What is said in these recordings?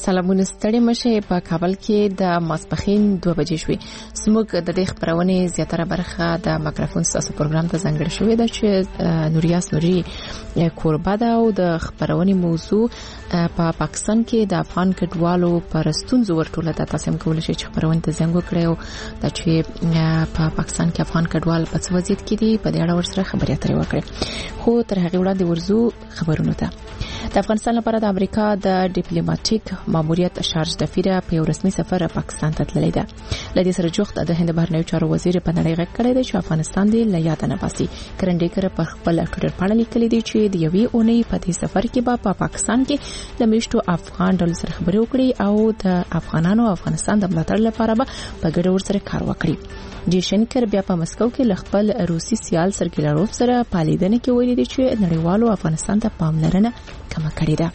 سلامونه ستړي مشه په کابل کې د ماسپخین 2 بجې شوې. زموږ د دې خبرونه زیاتره برخه د مایکروفون ساسو پروګرام ته ځانګړې شوې ده چې نوریاس نوري کوربه ده او د خبرونه موضوع په پاکستان کې د افغان کډوالو پر ستونزو ورټوله د تاسو هم کولای شئ چې خبرونه ته زنګ وکړئ او د چې په پاکستان کې افغان کډوال په څه وضعیت کې دي په دې اړه ورسره خبرې اترې وکړئ. خو تر هغه وړاندې ورزو خبرونه ته. د افغانستان لپاره د امریکا د ډیپلوماټیک ماموریت شارج دفیره په یو رسمي سفر پاکستان ته تللی ده. لدې سره جوخت د هند بهرنیو چارو وزیر په نړۍ غږ کړی دی چې افغانستان دی له یاد نه باسي. کرنډیکر په خپل ټویټر باندې لیکلی دی چې د یوې اونۍ په دې سفر کې په پاکستان کې د میشتو افغان ډلو سره خبرې وکړي او د افغانانو افغانستان د ملاتړ لپاره به په ګډه ورسره کار وکړي. جیشنکر بیا په مسکو کې ل خپل روسي سیال سرګی لاروف سره پالیدنه کې ویلي دي چې نړیوالو افغانستان ته پاملرنه کم کړې ده.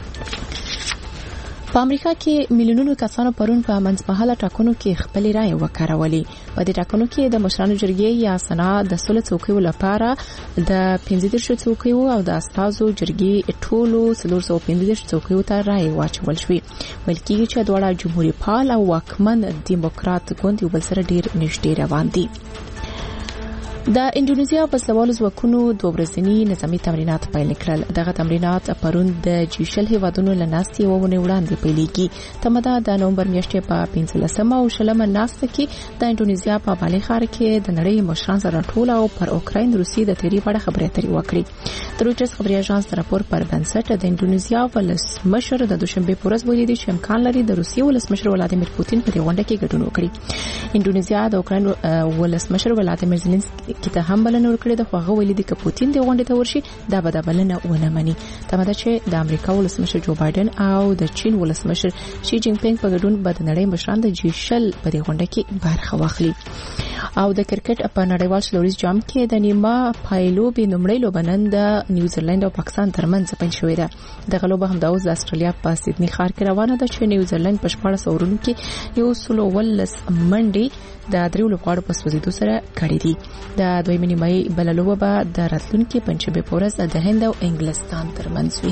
په امریکا کې میلیونونو کسانو پرون په منځمهاله ټاکنو کې خپل رائے وکړولې. په دې ټاکنو کې د مشرانو جرګې یا سنا د سولې څوکیو لپاره د 15 څوکیو او د استازو جرګې ټولو 315 څوکیو ته رائے واچول شوې. بلکې چې دواړه جمهوریت فعال او واکمن دیموکرات ګوند یو بل سره ډیر نږدې روان دي. د انډونیزیا په سوالو ځواکونو 2 ورځنی نظامی تمرینات پیل کړل. دغه تمرینات پرون د جیشل هیوادونو لناستي وونه وړاندې پیلېږي. تمدا د نومبر میاشتې په 15 او 16 ناسته کې د انډونیزیا په بالي ښار کې د نړۍ مشران سره ټول او پر اوکراین روسي د تیری په اړه خبرې اترې وکړي. د رويټرز خبري اژانس راپور پر بنسټ د انډونیزیا ولسمشر د دوشنبه په ورځ ویلي دی چې امکان لري د روسي ولسمشر ولادیمیر پوتین په غونډه کې ګډون وکړي. انډونیزیا د اوکراین ولسمشر ولادیمیر زيلنسکي کې ته هم بلنه ورکړې ده، خو هغه ویلي دی چې پوتین د غونډې ته ورشي دا به د بلنه ونه مني. تمدا چې د امریکا ولسمشر جو بایدن او د چین ولسمشر شي جین پینګ په ګډون به د نړۍ مشران د جیشل په غونډه کې برخه واخلي. او د کرکټ په نړیوال شلوریز جام کې د نیمه پایلوبې نومړی لوبنن د نیوزیلند او پاکستان ترمنځ پیل شوې ده. د غلوب هم د اوس د استرالیا په سیدنی ښار کې روانه ده چې نیوزیلند په 14 اورونو کې یو سلو ولس منډي د دریو لوبغاړو په سوزیدو سره کړې دي. د دویمې نیمه بللوبه به د راتلونکي پنځشنبه په ورځ د هند او انګلستان ترمنځ وي.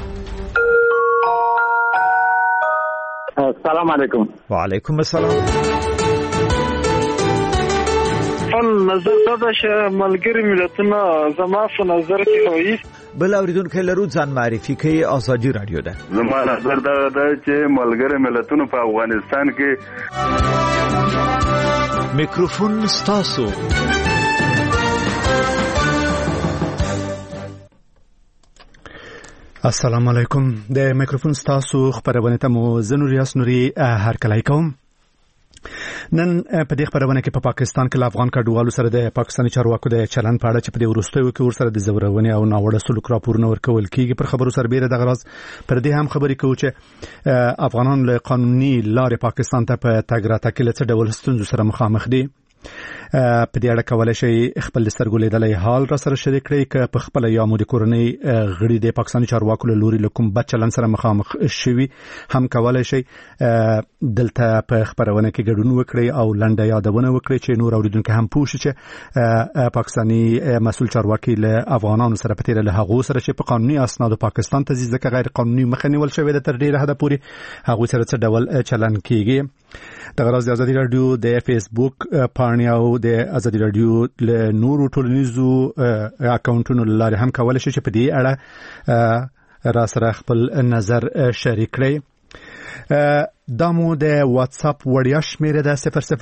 السلام علیکم. وعلیکم السلام. نظر دا چې ملګری ملتونه زما په نظر کې وایي بل اوریدونکو لرو ځان معرفي کوي. ازادي رادیو ده. زما نظر دا چې ملګری ملتونه په افغانستان کې میکروفون ستاسو. السلام علیکم. د میکروفون ستاسو خبرونه ته مو زنوریاس نوري هر کله کوم. نن په دې خبرونه کې په پاکستان کې افغان کډوالو سره د پاکستاني چارواکو د چلن په اړه چې په دې وروستیو کې ورسره د زورونې او ناوړه سلوک راپورونه ورکول کیږي پر خبرو سربېره د غرض پر دې هم خبرې کوي چې افغانان له قانوني لارې پاکستان ته په تګ راتګ کې له څه ډول ستونزو سره مخامخ دي. په دې اړه کولای شي خپل سترګو لیدلې حال را سره شریک کړئ ک په خپل یا مو د کورنۍ غړي د پاکستاني چارواکو له لوري لکم بچلن سره مخامخ شوي هم کولای شي دلته په خبرونه کې ګډون وکړي او لنډه یادونه وکړي چې نور اوریدونکو هم پوه شي چې پاکستاني مسول چارواکي له افغانانو سره په تیر له هغه سره چې په قانوني اسناد پاکستان ته ځکه غیر قانوني مخنیول شوی د تر ډیره حد پورې هغه سره څه ډول چلن کیږي. د غرض د ازادي رادیو د فیسبوک پاڼې او د ازادي رادیو له نورو ټولنیزو اکاونټونو لاره هم کولای شي چې په دې اړه را سره خپل نظر شریک کړئ. دامو د واتس اپ وړیا شمیره ده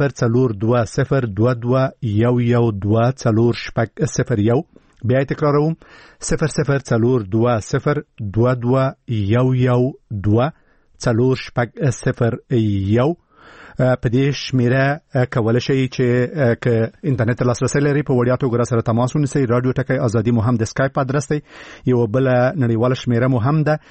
002022112401. بیا تکراروم 002022112401. په دې شمیره کولای شي چې ک انټرنیټ لاسرسي لري په وړیا توګه سره تماس ونیسئ. رادیو ټکی ازادي مو هم د اسکایپ ادرس دی. یو بل نړیواله شمیره مو هم ده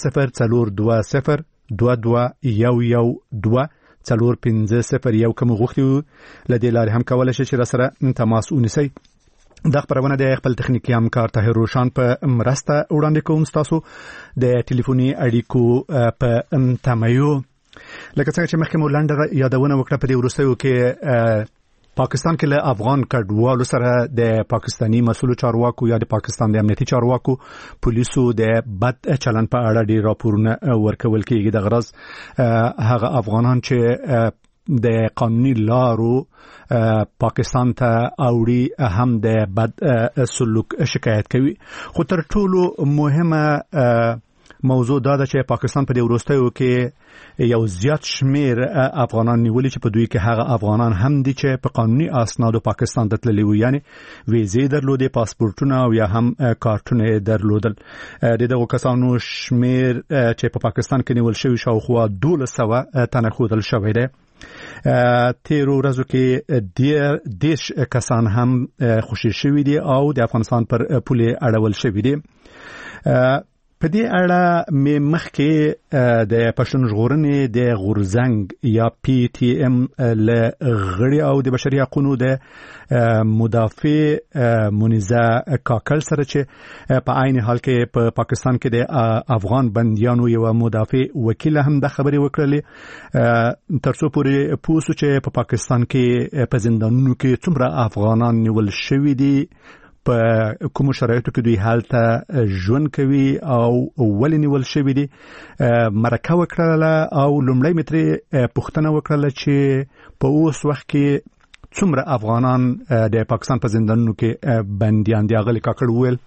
002022112450 کوم غوښتي لدې لارې هم کولای شي چې سره تماس ونیسئ. د خبرونه د خپل تخنیکی همکار طاهر روشان په مرسته وړاندې کوم تاسو د ټلیفوني اړیکو په تمایو. لکه څنګه چې مخکې مو لنډه یادونه وکړه په دې وروستیو کې پاکستان کې له افغان کډوالو سره د پاکستانی مسؤل چارواکو یا د پاکستان د امنیتي چارواکو پولیسو د بد چلند په اړه ډیر راپورونه ورکول کیږي. د غرض هغه افغانان چې د قانوني لارو پاکستان ته اوړي هم د بد سلوک شکایت کوي. خو تر ټولو مهمه موضوع دا ده چې پاکستان په دې وروستیو کې یو زیات شمیر افغانان نیولي چې په دوی کې هغه افغانان هم دي چې په قانوني اسنادو پاکستان ته تللي وو، یعنی ویزې درلودې، پاسپورتونه او یا هم کارتونه درلودل. د دغو کسانو شمیر چې په پاکستان کې نیول شوی شاوخوا 1200 تنه ښودل شوی دی. تیرو ورځو کې 10 کسان هم خوشي شوي دي او د افغانستان پر پولې اړول شوي دي. په دې اړه مې مخکې د پښتون ژغورنې د غورزنګ یا پی ټی ایم له غړي او د بشري حقوقو د مدافع منیزه کاکل سره چې په عین حال کې په پاکستان کې د افغان بندیانو یو مدافع وکیل هم د خبرې وکړلې ترڅو پورې پوسو چې په پاکستان کې په زندانونو کې څومره افغانان نیول شوي دي، په کوم شرایطو کې دوی حالته ژوند کوي او ولې نیول شوي دي. مرکه وکړله او لومړی مترې پوښتنه وکړله چې په اوس وخت کې څومره افغانان د پاکستان په زندانونو کې بندیان دي. هغه کاکړ وویل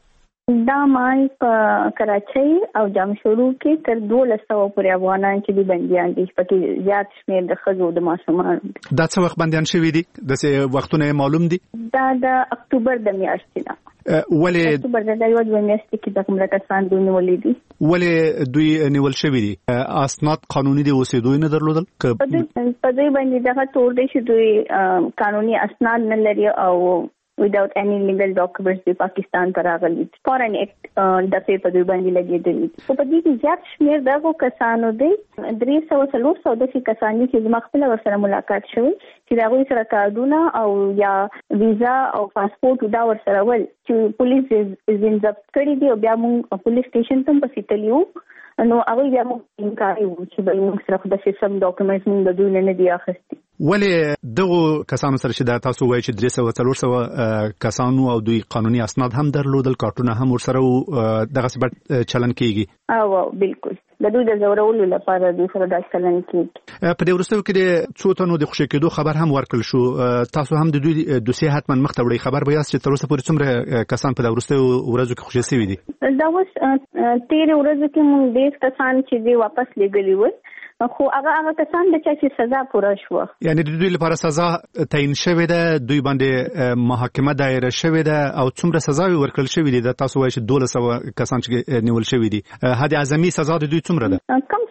دا مال په کراچۍ او جامشورو کې تر 1200 پورې افغانان چې دي بنديان دي، پکې زیات شمېر د ښځو د ماشومانو. دا څه وخت بنديان شوي دي؟ د څه وختونه معلوم دي؟ دا د اکتوبر د میاشتې نه. ولې اکتوبر د یو میاشتې کې د کوم کسان دوی نیولې دي؟ ولې دوی نیول شوي دي؟ اسناد قانوني دي اوسېدو نه درلودل؟ په دوی باندې دغه تور دی چې دوی قانوني اسناد نه لري او without any legal documents د پاکستان ته راغلي. فورن اکټ د په دوی باندې لګېدلی. په دې کې زیات شمېر دغه کسانو دی 300 د کسانو چې زما خپل ورسره ملاقات شوی چې دا غوي سره کارډونه او یا ویزا او پاسپورت دا ورسره ول چې پولیس ضبط کړی دی او بیا موږ پولیس سټیشن ته پسیتلیو نو هغه بیا موږ انکار وکړو چې به موږ سره د سیستم ډاکومنټس موږ د دوی نه دی اخیستي. ولې دغه کسانو سره چې دا تاسو وایي چې 300 کسانو او دوی قانوني اسناد هم درلودل، کارتونه هم ورسره دغه څه چلن کیږي؟ او بالکل د دوی د زورولو لپاره دوی سره دا چلن کیږي. په دې وروستیو کې د څو تنو د خوشی کېدو خبر هم ورکړل شو. تاسو هم د دوی دوسیه حتما مخ ته وړي خبر به یاست چې تر اوسه پورې څومره کسان په دې وروستیو ورځو کې خوشی شوي دي؟ دا اوس 13 ورځې کې موږ 10 کسان چې دی واپس لګلی و، خو هغه کسان د چا چې سزا پوره شو، یعنی د دوی لپاره سزا تعیین شوې ده، دوی باندې محاکمه دایره شوې ده او څومره سزا ورکړل شوې ده؟ تاسو وایي چې 1200 کسان چې نیول شوي دي، حد اعظمي سزا د دوی څومره ده؟ کم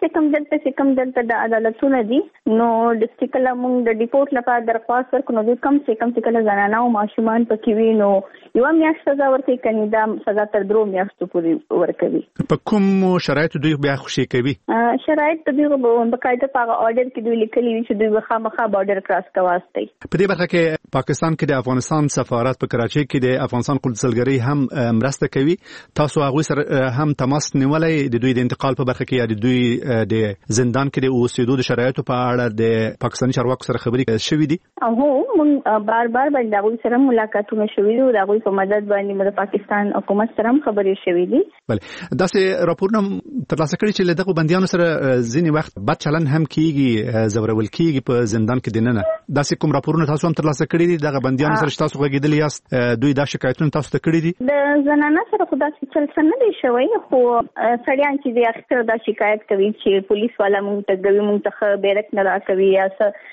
دلته د عدالتونه دي. نو ډیسټریکټ لمون د ډیپورت لپاره درخواست ورکړو، دوی کم کله زنانه او ماشومان پکې وي نو یو میاشت سزا ورکوي، کني دا سزا تر 2 میاشتو پورې ورکوي. په کوم شرایط دوی بیا خوشي کوي؟ شرایط دوی بقاعده په اورډر کې دوی لیکلي وي چې دوی خامخا بارډر کراس کوي. په دې برخه کې پاکستان کې د افغانستان سفارت په کراچۍ کې د افغانستان قونسلګرۍ هم مرسته کوي. تاسو هغه سره هم تماس نیولای د دوی د انتقال په برخه کې یا د دوی د زندان کې د اوسېدو د شرایطو په اړه د پاکستاني چارواکو سره خبرې شوې دي؟ هو موږ بار باندې دغه سره ملاقاتونه شوې دي او دغه په مدد باندې د پاکستان حکومت سره خبرې شوې دي. بله داسې راپورونه ترلاسه کړي چې له دغه بندیانو سره ځینې وخت بد چلن هم کیږي، زورول کیږي په زندان کې دننه. داسې کوم راپورونه تاسو هم ترلاسه کړي دي دغه بندیانو سره چې تاسو غږیدلی یاست؟ دوی دا شکایتونه تاسو ته کړي دي؟ د زنانه سره خو داسې چل نه دی شوی، خو سړیان چې د اکثر دا شکایت کوي چې پولیس والا مونږ ته کوي، مونږ ته بیرک نه راکوي یا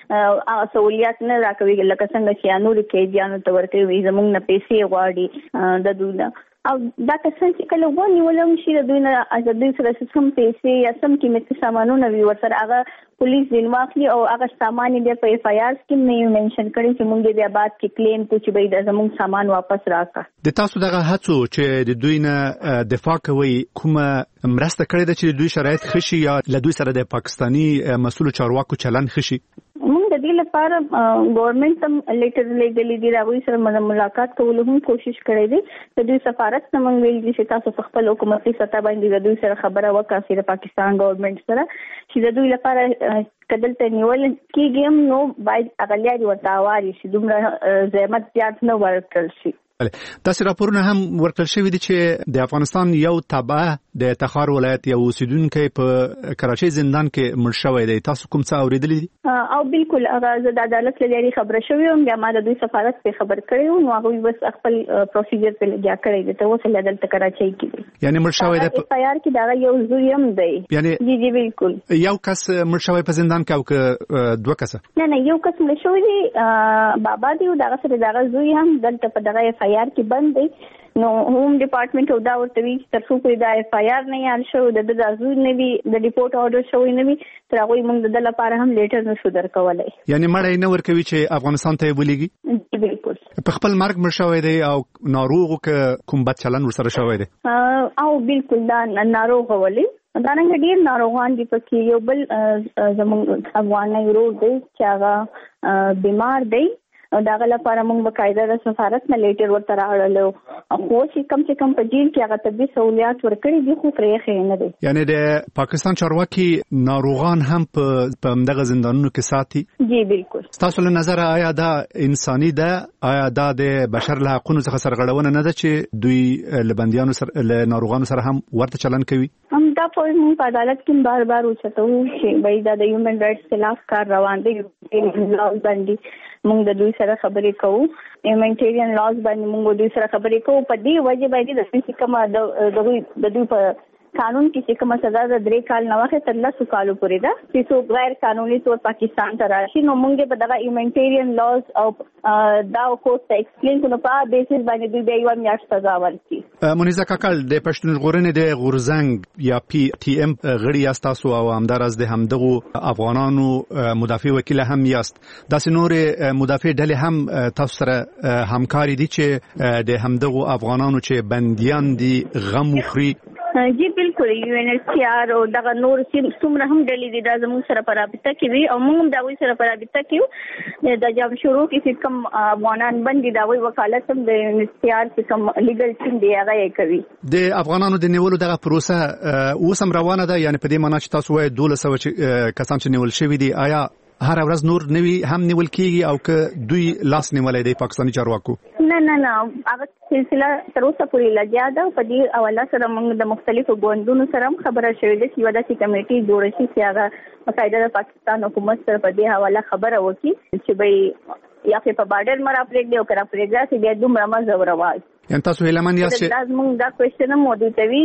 سہولیات نه راکوي، لکه څنګه چې نور قیدیانو ته ورکوي، زمونږ نه پیسې غواړي د دوی نه. او دا کسان چې کله ونیولم شي د دوی نه د دوی سره سم پیسې یا سم قیمتي سامانونه وي ورسره هغه پولیس ځین واخلي او هغه سامان یې په اف آی آر کې نه منشن کړي چې موږ بیا بعد کې کلیم کوو چې به د زموږ سامان واپس راکړه. د تاسو دغه هڅو چې د دوی نه دفاع کوي کومه مرسته کړې ده چې دوی شرایط خشي یا له دوی سره د پاکستانی مسؤل چارواکو چلن خشي؟ موږ د دې لپاره ګورنمنت هم لیټر لګلې دي، راغوي سره ملاقات کولو هم کوشش کړې دي. د دوی سفارت ته موږ ویل دي چې تاسو خپل حکومتي سطح باندې د دوی سره خبره وکړئ د پاکستان ګورنمنت سره چې د دوی لپاره کدلته نیول کېږم نو باید اغلیاري ورته اواري شي دومره زحمت زیات نه ورکړل شي. تاسو راپورونه هم ورکړل شوی دي چې د افغانستان یو تابع د تخار ولایت یو اوسیدونکو په کراچۍ زندان کې مړ شوی دی. تاسو کوم څه اوریدلی دي؟ او بالکل هغه د عدالت لري خبره شوی او ما د دوی سفارت په خبر کړو نو هغه بس خپل پروسیجر په لګیا کړی دی ته وسله عدالت کراچۍ کې یعنی مړ شوی دی په یار کې دا یو زوی هم دی. یعنی جی بالکل یو کس مړ شوی په زندان کې او که دوه کس؟ نه یو کس مړ شوی دی بابا دی او دا سره دا زوی هم دلته په دغه FIR کې بند دی. نو هوم ډپارټمنټ او دا ورته وی چې تر څو پورې دا FIR نه یاد شو د دازو نه وی د ریپورت اورډر شوی نه وی تر هغه موږ د لپاره هم لیټر نشو درکولای. یعنی مړی نه ورکوي چې افغانستان ته ولیږي؟ بالکل په خپل مرګ مړ شوی دی او ناروغ کوم بد چلن ورسره شوی دی؟ او بالکل دا ناروغ ولی دا نه ډیر ناروغان دي پکې یو بل زموږ افغاني ورور دی چې هغه بیمار دی او دا غل لپاره موږ بقاعده د سفارت نه لیټر ورته راغلو خو چې کم سے کم په جیل کې هغه طبي سہولیات ورکړي دي خو پرې خې نه دي. یعنی د پاکستان چارواکي ناروغان هم په دغه زندانونو کې ساتي؟ جی بالکل. تاسو له نظر آیا دا انساني ده؟ آیا دا د بشر له حقوقو څخه سرغړونه نه ده چې دوی لبنديانو سره له ناروغانو سره هم ورته چلن کوي؟ هم دا په عدالت کې بار وچتو چې بای دا د هیومن رائټس خلاف کار روان دي باندې موږ د دوی سره خبرې کوو هیومانیټیرین لاز باندې موږ دوی سره خبرې کوو په دې وجه باندې د څه کومه د دوی په قانون کې چې کومه سزا د 3 کال نه واخې تر 10 کالو پورې ده چې څو غیر قانوني تور پاکستان ته راشي نو موږ په دغه هیومانیټیرین لاز او دا کوټ ته ایکسپلین کوو په بیسس باندې دوی به یو میاشت سزا ورکړي. مونیزه کاکل د پښتون ژغورنې د غورزنګ یا PTM غړي یاست تاسو او همدارز د همدغه افغانانو مدافع وکیل هم یاست. داسې نور مدافع ډلې هم تاسو سره همکاري دي چې د همدغه افغانانو چې بنديان دي غم وخوري؟ جی بالکل UNHCR او دغه نور څومره هم ډلې دي دا زموږ سره په رابطه کې وي او موږ هم دا وی سره په رابطه کې د جام شروع کې کوم افغانان باندې دا وی وکالت هم د UNHCR چې کوم لیګل ټیم دی هغه کوي. د افغانانو د نیولو دغه پروسه اوس هم روانه ده یعنی په دې معنی چې تاسو وایي 1200 کسان چې نیول شوی دي آیا هر ورځ نور نوی هم نیول کیږي او که دوی لاس نیولای دی پاکستاني چارواکو؟ نه هغه سلسله تر اوسه پورې لګیا ده په دې حواله سره موږ د مختلفو ګوندونو سره خبره شوې ده چې یو داسې کمیټي جوړ شي چې هغه باقاعده د پاکستان حکومت سره په دې حواله خبره وکړي چې به یا په بارډر مرا پرېږدي او کرا پرېږدي چې بیا دومره مزه ورواي. یعنی تاسو هیلمن یاست چې لازم دا کوېشن مو دوی ته وی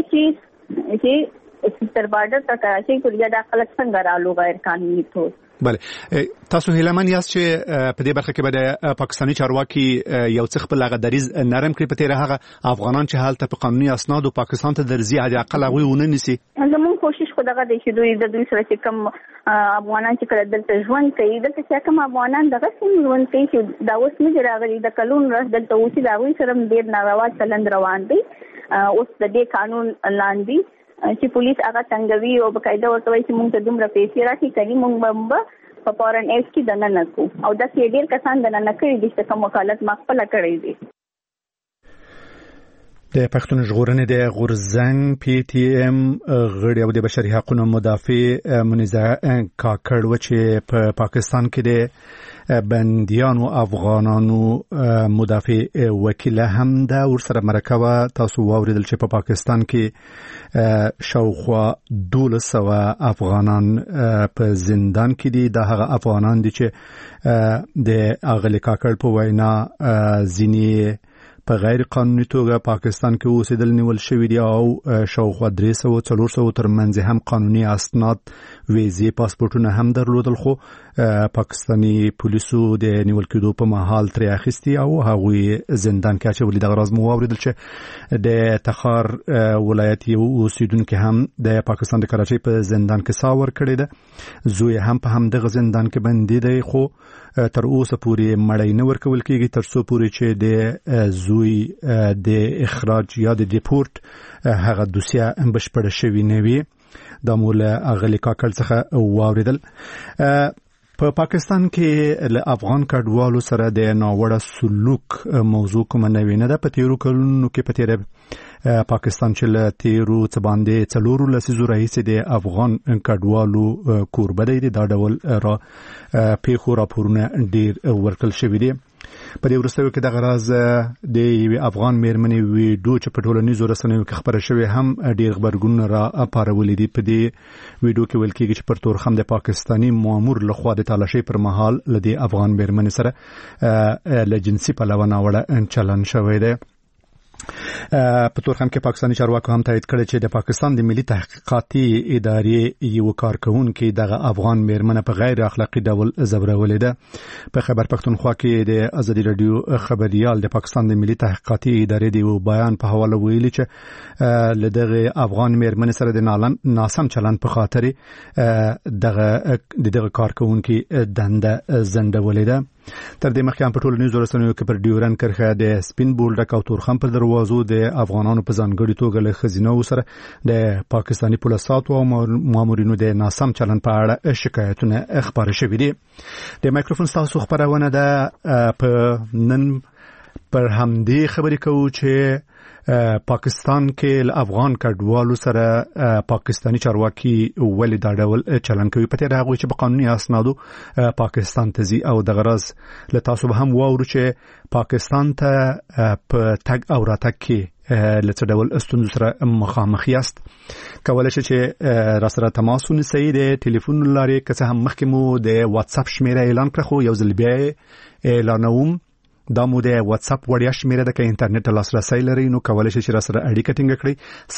چې تر بارډر ته کراچۍ پورې دا خلک څنګه رالو غیر قانوني تور. بله تاسو هیلمن یاست چې په دې برخه کې به د پاکستاني چارواکي یو څه خپل هغه دریز نرم کړي په تیر هغه افغانان چې حالت په قانوني اسناد او پاکستان ته درځي عادي اقل هغه ونه نسی. زموږ کوشش خو دغه دی چې دوی سره چې کوم افغانان چې کله دلته ژوند کوي دلته چې کوم افغانان دغه څنګه ژوند کوي چې دا اوس نه راغلي د کلون راځ دلته اوسې دا وی سره ډیر ناروا چلند روان دي اوس د دې قانون لاندې چې پولیس هغه څنګه او بقاعده ورته وایي چې موږ ته دومره پیسې راکړي کوي موږ به په فورن ایف کې دنه نکو او دا ډیر کسان دنه نکړي دي چې کوم وکالت مخفل کړی دي. د پښتون ژغورنې د غورزنګ PTM غړي او د بشري حقوقو مدافع منیزه کاکړ و چې په پاکستان کې د بنديانو افغانانو مدافع وکیل هم دا ورسره مرکه تاسو واوریدل چې په پاکستان کې شاوخوا 1200 افغانان په زندان کې دي. دا هغه افغانان دي چې د اغلی کاکړ په وینا ځینی په غیر قانوني توګه پاکستان کې اوسېدل نیول شوی دي او شاوخوا 300-400 ترمنځ هم قانوني اسناد ویزې پاسپورتونه هم درلودل خو پاکستاني پولیسو د نیول کېدو په مهال ترې اخیستي او هغوی زندان کې اچولي. دغه راز مو واوریدل چې د تخار ولایت یو اوسیدونکي هم د پاکستان د کراچۍ په زندان کې سا ورکړی ده. زوی هم په همدغه زندان کې بندي دی خو تر اوسه پورې مړی نه ورکول کېږي تر څو پورې چې د زوی د اخراج یا د ډیپورت هغه دوسیه بشپړه شوې نه وي. دا مول اغلی کاکړ څخه واوریدل. په پاکستان کې له افغان کډوالو سره د ناوړه سلوک موضوع کومه نوې نه ده. په تیرو کلونو کې په تیر پاکستان چې له تیرو څه باندې 4 لسیزو راهیسې د افغان کډوالو کوربه دی. دا ډول پیښو راپورونه ډیر ورکړل شوي دي. په دې وروستیو کې د غراز د یوې افغان میرمنې ویډیو چې په ټولنیزو رسنیو کې خبره شوې هم ډیر خبرګونونه را پارولې دي. په دې ویډیو کې ویل کېږي چې پر تورخم د پاکستانی مامور لخوا د تالاشۍ پر مهال له دې افغان میرمنې سره له جنسي پلوه ناوړه چلن شوی دی. په تورخم کې پاکستاني چارواکو هم تایید کړی چې د پاکستان د ملي تحقیقاتي ادارې یو کارکونکي دغه افغان میرمنه په غیر اخلاقی ډول زبرولې ده. په خیبر پښتونخوا کې د ازادي رادیو خبريال د پاکستان د ملي تحقیقاتي ادارې دی بیان په حواله ویلي چې لدغه افغان میرمنه سره د ناسم چلند په خاطر دغه کارکونکي دنده زندولې ده. تر دې مخکې هم په ټولنیزو رسنیو کې پر ډیورن کرښه د سپین بولډک او تورخم پر دروازو د افغانانو په ځانګړي توګه له خزینو سره د پاکستاني پولیسو او مامورینو د ناسم چلند په اړه شکایتونه خبرې شوې دي. د مایکروفون تاسو خبرونه ده په نن پر همدې خبرې کوو چې پاکستان کې افغان کډوالو سره پاکستانی چارواکي ولې دا ډول چلن کوي. په تیر هغه چې په قانوني اسنادو پاکستان ته ځي او د غرض له تاسو به هم واورو چې پاکستان ته په تګ او راتګ کې لڅ ډول ستونزو سره مخامخ یاست. کولای شئ چې را سره تماس ونیسئ د ټلیفون لارې که څه هم مخکې مو د واتس اپ شمیره اعلان کړه خو یو ځل بیا اعلانوم. دا مو د واتس اپ وړیا شمیره ده که انټرنیټ لاسرسی لرئ نو کولای شئ چې را سره اړیکه ټینګه کړئ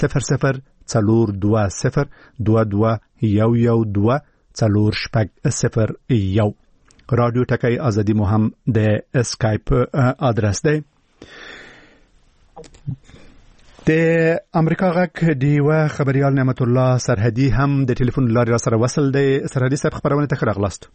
004201124001. رادیو ټکی ازادي مو هم د اسکایپ ادرس دی. د امریکا غږ دیوه خبريال نعمت الله سرحدي هم د ټلیفون لارې را سره وصل دی. سرحدي صاحب خبرونه ته راغلاست.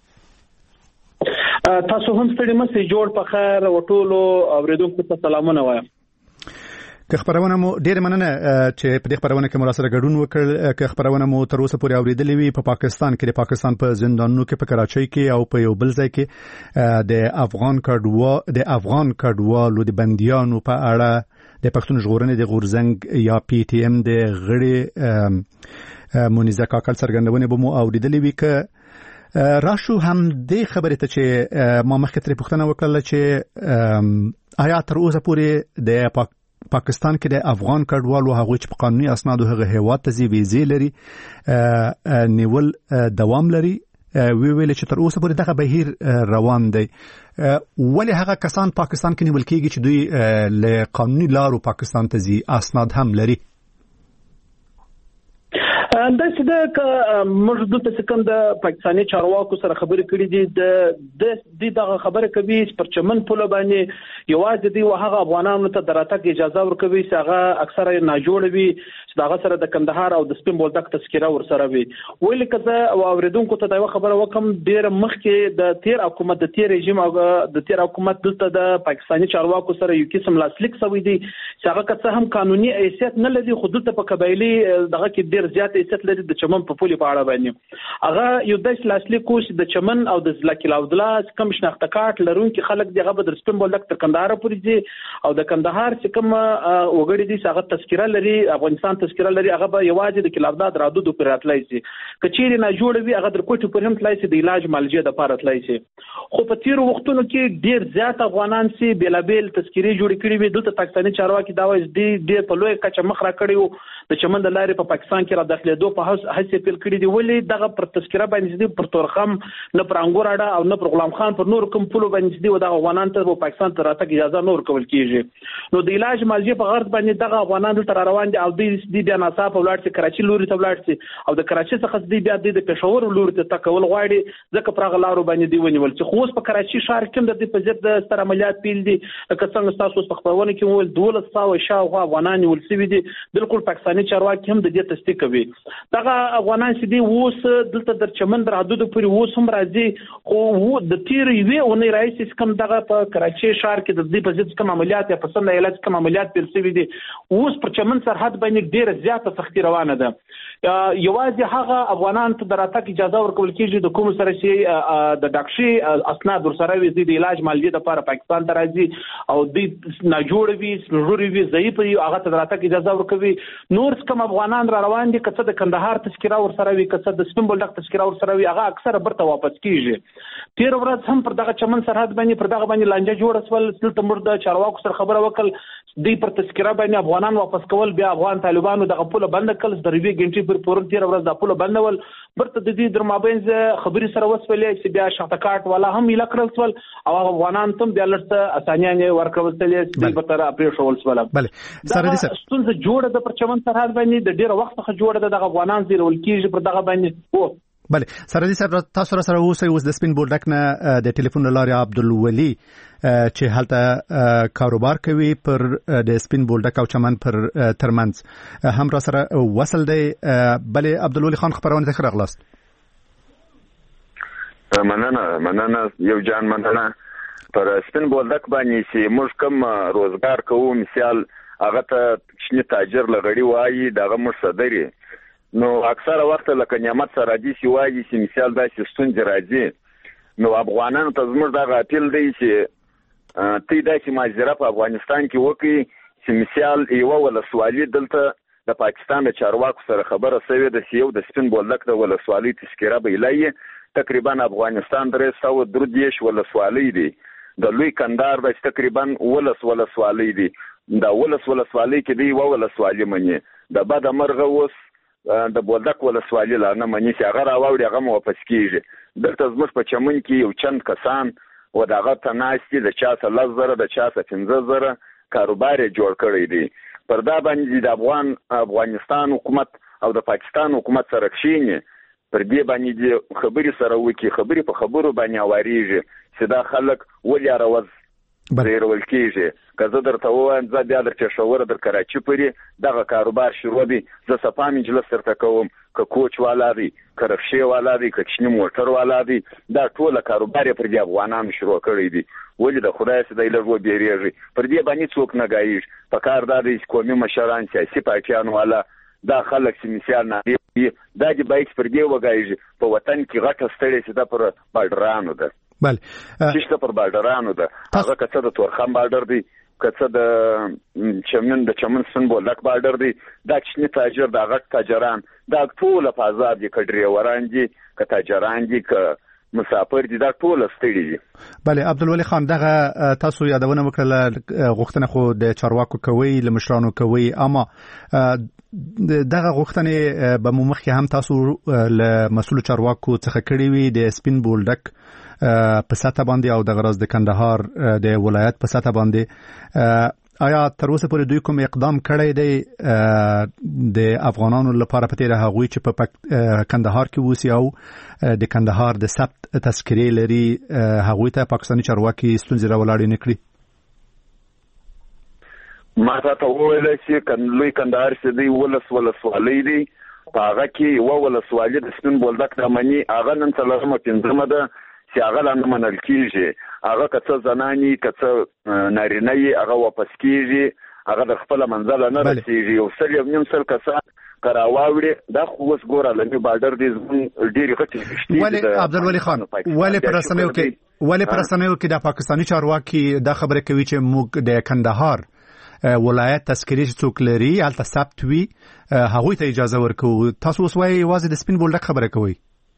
تاسو هم ستړي مې جوړ په خیر او ټولو اوریدونکو ته سلامونه وایم. که خبرونه مو ډیر مننه چې په دې خبرونه کې مراسره ګډون وکړ. که خبرونه مو تر اوسه پورې اوریدلې وي په پاکستان کې د پاکستان په زندانونو کې په کراچۍ کې او په یو بل ځای کې د افغان کډوالو د بنديانو په اړه د پښتون ژغورنې د غورزنګ یا پی ټی ایم د غړي مونیزه کاکل څرګندونه به مو اوریدلې وي. که راشو هم د خبرې ته چې ما مخکې ترې پوښتنه وکړله چې آیا تر اوسه پورې د پاکستان کې د افغان کډوالو هغه چې په قانوني اسنادو هغه هیواد ته ویزې لري نیول دوام لري ویل چې تر اوسه پورې دغه بهیر روان دی. ولې هغه کسان پاکستان کې نیول کېږي چې دوی له قانوني لارو پاکستان ته ځي اسناد هم لري؟ دا چې د موږ د کوم د پاکستاني چارواکو سره خبرې کړې دي دغه خبره کوي چې پر چمن پوله باندې یوازې دی هغه افغانانو ته دراتګ اجازه ورکوي چې هغه اکثره ناجوړ وي چې دغه سره د کندهار او د سپین بولدک تذکره ورسره وي. ولې کزه او اوریدونکو ته دا خبره وکم ډیر مخکې د تیر حکومت د تیر رژیم او د تیر حکومت دلته د پاکستاني چارواکو سره یو قسم لاسلیک شوی دی چې هغه کڅه هم قانوني حیثیت نه لري خو دلته په قبایلی دغه کې ډیر زیات حیثیت لري د چمن په پولي په اړه باندې. هغه یو د لاسلیک کوش د چمن او د ځلکی لاودلا کم شناخته کارت لرونکي خلک دغه بدر سپین بولدک تر کندهار پورې دي او د کندهار چې کوم وګړي دي هغه تذکره لري افغانستان تذکره لري هغه به یوازې د کلاوداد رادو د پراتلای شي کچېری نه جوړ وي هغه در کوټه پر هم تلای شي د علاج مالجه د پارتلای شي. خو په تیر وختونو کې ډیر زیات افغانان سي بیلابل تذکری جوړ کړي وي دلته پاکستاني چارواکي دا وایي د په لوی کچه مخ را کړیو د چمن د لارې په پاکستان کې را داخلېدو په هڅه پیل کړې دي. ولې دغه پر تذکره باندې دي پر تورخم نه پر انګور اډه او نه پر غلام خان پر نور کوم پلو باندې دي او دغه افغانان ته په پاکستان ته راتګ اجازه نور کول کیږي. نو د علاج مالجه په غرض باندې دغه افغانان دلته روان دي او د بیا ناصاف ولاړ چې کراچي لوري ته ولاړ شي او د کراچي څخه د بیا د پېښور لوري ته تکول غواړي ځکه پر غلارو باندې دی ونیول چې خو اوس په کراچي ښار کې د دې په ضد د ستر عملیات پیل دي لکه څنګه تاسو په خبرونه کې ول 1200 شاوخوا افغانان ولسوي دي بالکل پاکستاني چارواکي هم د دې تصدیق کوي. دغه افغانان چې دی اوس دلته در چمن در حدود پورې اوس هم راځي خو د تیر یوې اونۍ راځي کوم دغه په کراچي ښار کې د دې په ضد کوم عملیات یا په سند ایالت کوم عملیات پیل شوي دي اوس پر چمن سرحد باندې ډیره زیاته سختي روانه ده یوازې هغه افغانان ته د راتګ اجازه ورکول کیږي د کوم سره چې د ډاکټري اسناد ورسره وي د علاج مالیه لپاره پاکستان ته راځي او د ناجوړ وي سلوړ وي ضعیف وي هغه ته د راتګ اجازه ورکوي نور کوم افغانان را روان دي کڅه د کندهار تذکره ورسره وي کڅه د سپین بولدک تذکره ورسره وي هغه اکثره برته واپس کیږي تیر ورځ هم پر دغه چمن سرحد باندې پر دغه باندې لانجه جوړ سول دلته مرده چارواکو سره خبره وکړ دی پر تذکره باندې افغانان واپس کول بیا افغان طالبانو دغه پوله بند کړل د ریوی ګنټي پر پورن تیر ورځ د پوله بندول برته د دې درمابین خبري سره وسولې چې بیا شاته والا هم یې لکرل سول او افغانان تم بیا لړته اسانیان ورکول سولې د بتر اپریل شول سول بله سره دې ستونزه جوړه د پر چمن سرحد باندې د ډیره وخت څخه جوړه د افغانان زیرول کیږي پر دغه باندې او بله سره دې تاسو سره اوس د سپین بولدک نه د ټلیفون لارې عبدالولي چې هلته کاروبار کوي پر د سپین بولدک او چمن پر ترمنځ هم را سره وصل دی بله عبدالولي خان خبرونه ته راغلاست مننه یو جان مننه پر سپین بولدک باندې چې موږ کوم روزګار کوو مثال هغه ته شنه تاجر لغړی وایي دغه مصدري نو اکثره وخت لکه نعمت سره دي چې وایي چې مثال داسې ستونزې راځي نو افغانانو ته زموږ دغه اپیل دی چې تی داسې ماجرا په افغانستان کې وکړي چې مثال یوه ولسوالي دلته د پاکستان د چارواکو سره خبره شوې ده چې یو د سپین بولدک د ولسوالۍ تذکره به ایلایي تقریبا افغانستان 330 ولسوالۍ دي د لوی کندهار د تقریبا ولسوالۍ دي د ولسوالۍ کې دی ولسوالۍ مني د بد مرغه اوس د بولدک ولسوالۍ لا نه مني چې هغه راوړي هغه واپس کیږي دلته زموږ په چمن کې یو چند کسان و دغه تناسي د چا څه 10,000 د چا څه 15,000 کاروبار جوړ کړی دی پر دا باندې د افغانستان حکومت او د پاکستان حکومت سره کښیني پر دې باندې خبري سره وکي خبري په خبرو باندې اوريږي چې دا خلک ولې راوځي زیرول کیږي که زه درته وایم زه بیا در پېښور در کراچي پورې دغه کاروبار شروع دی زه صفا مجلس درته کوم که کوچ والا دی که رکشې والا دی که کوچني موټر والا دی دا ټوله کاروبار یې پر دې افغانانو شروع کړی دی ولې د خدای څخه دی لږ وبېرېږي پر دې باندې څوک نه ګایږي په کار دا دی چې قومي مشران سیاسي پارټیان والا دا خلک چې مثال نه دی دا دې باید پر دې وګایږي په وطن کې غټه ستړې چې دا پر بارډرانو ده بله چې پر بارډرانو ده هغه کڅه د تورخم بارډر دی کڅه د چمن سن بولدک بارډر دی دا چني تاجر دا غټ تاجران دا ټول په آزاد دي کډري وران دي ک تاجران دي ک مسافر دي دا ټول ستړي دي بله عبدالولي خان دغه تاسو یادونه وکړه غوښتنه خو د چارواکو کوي له مشرانو کوي اما دغه غوښتنې به مخکې هم تاسو له مسؤل چارواکو څخه کړی وي د سپین بولدک په ساته باندې او د غرض د کندهار د ولایت په ساته باندې آیا تر اوسه پورې دوی کوم اقدام کړی دی د افغانانو لپاره په تیر هغوی چې په کندهار کې اوسي او د کندهار د ثبت تذکرې لري هغوی ته پاکستاني چارواکي ستونزې راولاړې نه کړي ما ته وویل چې لوی کندهار چې دی ولسوالۍ دی په هغه کې یوه ولسوالي د سپین بولدک د مني هغه نن څلورمه پنځمه ده چې هغه لا نه منل کېږي هغه که څه زنانې که څه نارینه یې هغه واپس کېږي هغه د خپله منزله نه رسېږي یو سل یو نیم سل کسان که راواوړي دا خو اوس ګوره لمي بارډر دی زموږ ډېرې غټې رښتې ولې عبدالولي خان ولې په رسنیو کې د پاکستاني چارواکي دا خبره کوي چې موږ د کندهار ولایت تذکرې چې څوک لري هلته ثبت وي هغوی ته اجازه ورکوو تاسو اوس وایئ یوازې د سپین بولدک خبره کوئ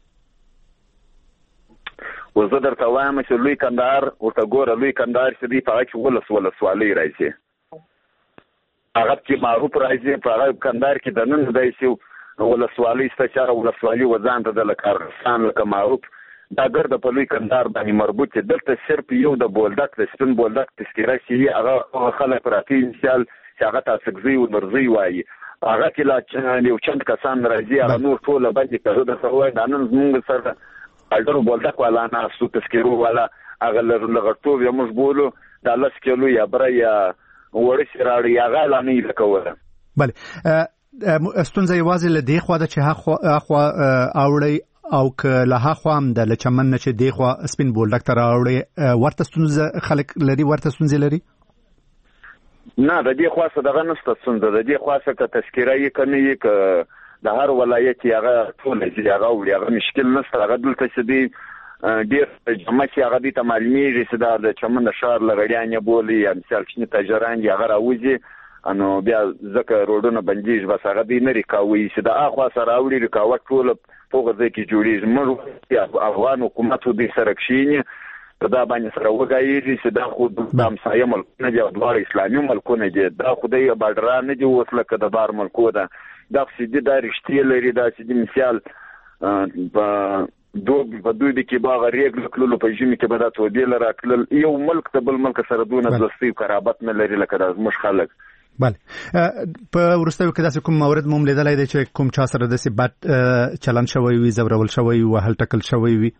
اوس زه درته وایم چې لوی کندهار ورته ګوره لوی کندهار چې دی په هغه کې ولسوالۍ راځي هغه کې معروف راځي په هغه کندهار کې دننه دی چې ولسوالۍ شته چې هغه ولسوالي وځان ته د لکه ارغستان لکه معروف دا ګرده په لوی کندهار باندې مربوط دی دلته صرف یو د بولدک د سپین بولدک تذکره چې هغه خلک پراته مثال چې هغه تاسکزي او نرزي وایي هغه کې لا یو چند کسان راځي هغه نور ټول باندې کړو د سوای د نن زموږ سره الډر بولدک والا نه سو تذکرو والا هغه لغړتوب یې موږ بولو د 10 کیلو یا بریا ورسې راړي هغه لا نه لکوله بله ستونزه یوازې له دې خوا ده چې هغه اوړي او که له هغه هم د لچمن نه چې دې خوا سپین بولډک تر اوړي ورته ستونزه خلک لري ورته ستونزه لري نه د دې خوا څه دغه نشته ستونزه د دې خوا څه که تذکره یې کنه یې که د هر ولایت هغه ټول چې هغه وړي هغه مشکل نشته هغه دلته چې دی ډیر جمع چې هغه د معلومیږي چې د چمن شهر لغړیانه بولی یا مثال چې تاجران یې هغه راوځي انو بیا ځکه روډونه بندیږي بس هغه دی نه ریکاوي چې د اخوا سره اوړي رکاوټ ټول په غزه کې جوړیږي موږ افغان حکومت دې سره کښینی دا باندې سره وګایي چې دا خو د همسایه ملکونه دي او دوه اسلامي ملکونه دي دا خدای بادران نه دی وسله کده بار ملکو ده دا سیدی دا رښتیا لري دا سیدی مثال په دوی کې باغ ریګ کلو په جمی کې بدات ودی لره کل یو ملک ته بل ملک سره دونه دوستي قرابت نه لري لکه د مش خلک بله په ورستیو کې داسې کوم مورد مو لیدلای دی چې کوم چا سره داسې بد چلن شوی وي زورول شوی وي وهل ټکل شوی وي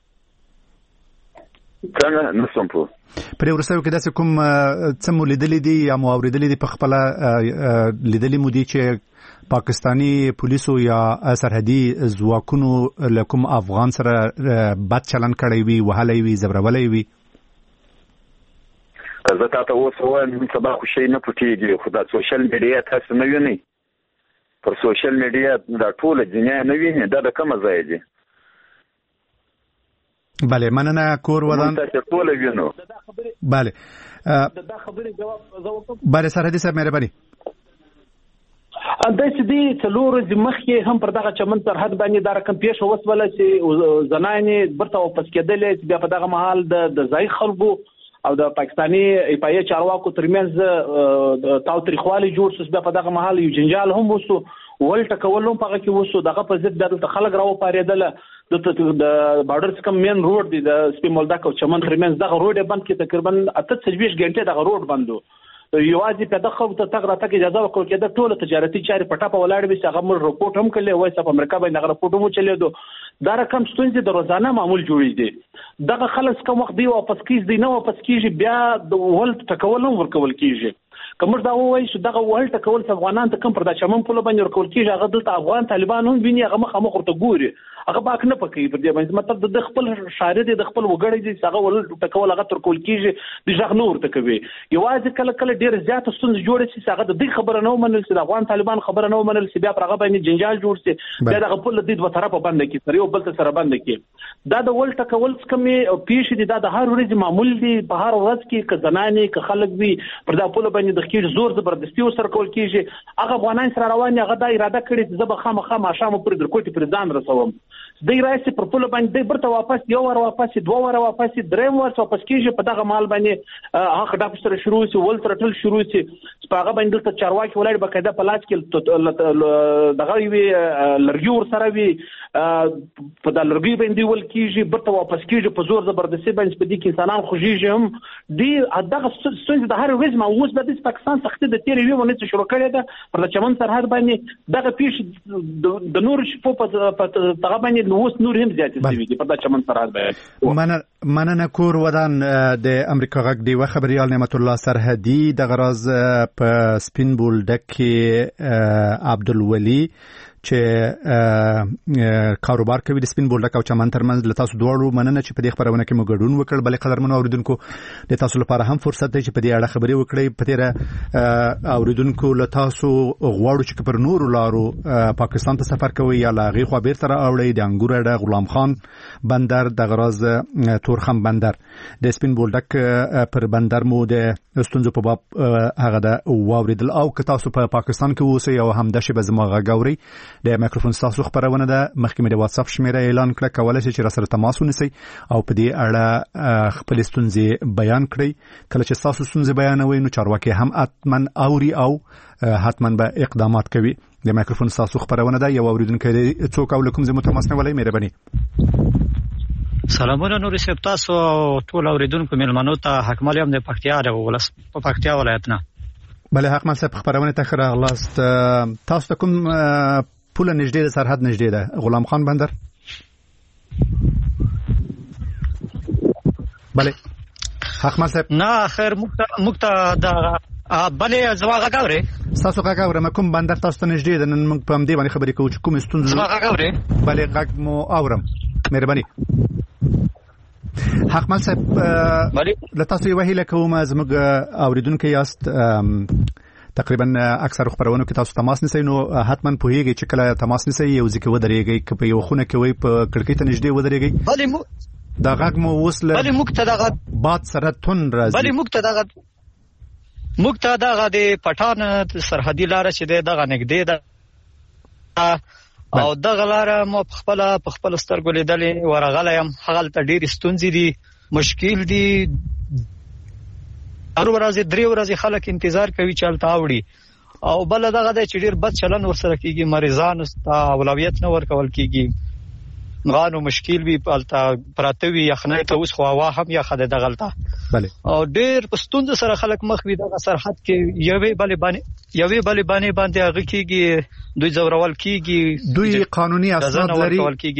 څنګه نسم په ورستیو کې داسې کوم څه مو لیدلې دي یا مو اوریدلې دي په خپل لیدلې مو دي چې پاکستانی پولیسو یا سرحدي ځواکونو له کوم افغان سره بد چلن کړی وي وهلی وي زورولای وي زه تاسو اوس وایم سبا خو شي نه پټیږي خو د سوشل میډیا تاسو نه وینئ پر سوشل میډیا دا ټول دنیا نه ویني دا د کومه ځای دی بله مننه کور ودان تاسو ټول وینئ بله دا خبرې جواب زوکم بله سرحدي صاحب مهرباني د دې څلور مخکې هم پر دغه چمن سرحد باندې دا رقم پیښ وسوله چې زنانې برته واپس کېدلې بیا په دغه محل د ځای خلکو او د پاکستاني ایپای چارواکو ترمنځ تاوتریخوالي جوړ شو بیا په دغه محل یو جنجال هم وسو ولټ کولم په کې وسو دغه په ضد د خلک راو پاریدل د بارډر څخه مین روډ دی د سپین بولډک او چمن ترمنځ دغه روډ بند کې تقریبا 28 غنټه دغه روډ بندو یوازې په دغه خو ته تګ راته اجازه ورکول کېده ټول تجارتي چارې پټه په ولاړ وي هغه موږ رپورټ هم کړل وای په امریکا باندې هغه رپورټ هم چلیدو دا رقم ستونزې د روزانه معمول جوړې دي دغه خلک کوم وخت دی واپس کیږي دی نه واپس کیږي بیا د ولټ ټکول هم ورکول کیږي کوم دا وایي چې دغه ولټ ټکول افغانان ته کوم پر د چمن په لبان ورکول کیږي هغه دلته افغان طالبان هم ویني هغه مخ ورته ګوري هغه باک نه پکې پر دې باندې مطلب د خپل شاعر دي د خپل وګړي دي هغه ولټ ټکول هغه تر کول کیږي د ځغ نور ته کوي یوازې کله کله ډیر زیات ستونزې جوړې شي هغه د دې خبره نه ومنل چې د افغان طالبان خبره نه ومنل چې بیا پر هغه باندې جنجال جوړ شي بیا د خپل د دې دوه طرفه باندې کې سره یو بل سره باندې کې دا د ولټ ټکول څخه پیښ دي دا د هر ورځ معمول دي په هر ورځ کې ک زنانې ک خلک وي پر دا په باندې د خیر زور زبردستي وسره کول کیږي هغه افغانان سره روان هغه د اراده کړې چې زب خامخا ماشام پر درکوټي پر ځان رسوم د رئیس پر په باندې برته واپس یو ور واپس دوه ور واپس دریم ور واپس کیږي په دغه مال باندې هغه د سره شروع شي ول تر ټل شروع شي په هغه باندې د چارواکي ولر بقاعده په لاس کې دغه وی لرګي ور سره وی په د لرګي باندې ول کیږي برته واپس کیږي په زور زبردستي باندې په دې کې انسانان خوږیږي هم دی دغه څه د هر ورځ موږ د پاکستان سختي د تیرې وی ونه شروع کړې ده پر چمن سرحد باندې دغه پیښ د نور شپو په دغه باندې نور هم زیات دي په چمن سرحد باندې مننه کور ودان د امریکا غږ دی خبريال نعمت الله سرحدي د غراز په سپین بولډک کې عبدالولي چې کاروبار کوي د سپین بولډک او چمن ترمنځ له تاسو دواړو مننه چې په دې خبرونه کې مو ګډون وکړ بلې قدرمنو اوریدونکو د تاسو لپاره هم فرصت دی چې په دې اړه خبرې وکړئ په تیر اوریدونکو له تاسو غواړو چې پر نور لارو پاکستان ته سفر کوي یا لاغي خو بیرته راوړي د انګور اډه غلام خان بندر د غراز تورخم بندر د سپین بولډک پر بندر مو د ستونزو په باب هغه د واوریدل او که تاسو په پاکستان کې اوسئ او هم د شبه زموږ غاوري د میکروفون تاسو خبرونه ده مخکې مې د واتس اپ شمیره اعلان کړه کولای شئ چې را سره تماس ونیسئ او په دې اړه خپل ستونزې بیان کړئ کله چې تاسو ستونزې بیانوي نو چارواکي هم حتمن اوري او حتمن به اقدامات کوي د میکروفون تاسو خبرونه ده یو اوریدونکو څوک او کوم زموږ تماس نه ولای مهرباني سلامونه نور سپ تاسو ټول اوریدونکو ملمنو ته حکمل یم د پکتیا د ولس په پکتیا ولایت نه بله حق مل صاحب خبرونه ته خره غلاست تاسو ته کوم پوله نږدې ده سرحد نږدې ده غلام خان بندر بله حق مل صاحب نه خیر مکتا د بلې زما غږ اورې؟ تاسو غږ اورم. کوم بندر تاسو ته نږدې ده؟ نن موږ په همدې باندې خبرې کوو چې کوم ستونزې. زما غږ اورې؟ بلې غږ مو اورم. مهرباني. حقمل صاحب له تاسو یو هیله کوم زموږ اوریدونکو یاست، تقریبا اکثر خبرونو کې تاسو تماس نیسئ، نو حتما پوهیږئ چې کله تماس نیسئ یو ځکه ودرېږئ، که په یو خونه کې وي په کړکۍ ته نږدې ودرېږئ. دا غږ مو اوس له موږ ته دغه باد سره تون راځي. بلې موږ ته دغه د پټان سرحدي لاره چې دغه نږدې ده او دغه لاره مو په خپل سترګو لیدلې ورغلی یم. هغلته ډېرې ستونزې دي، مشکل دي. هر ورځ 3 ورځې خلک انتظار کوي چې هلته اوړي. او بل دغه دی چې ډېر بد چلن ورسره کېږي، مریضانو ته اولویت نه ورکول کېږي، غانو مشکل وي هلته پراته وي، یخنۍ ته اوس خو هوا هم یخه ده دغلته. او ډېر په ستونزو سره خلک مخ وي. دغه سرحد کې یوې بلې بانې باندې هغه کېږي، دوی ځورول کېږي، دوی قانوني اسناد لري،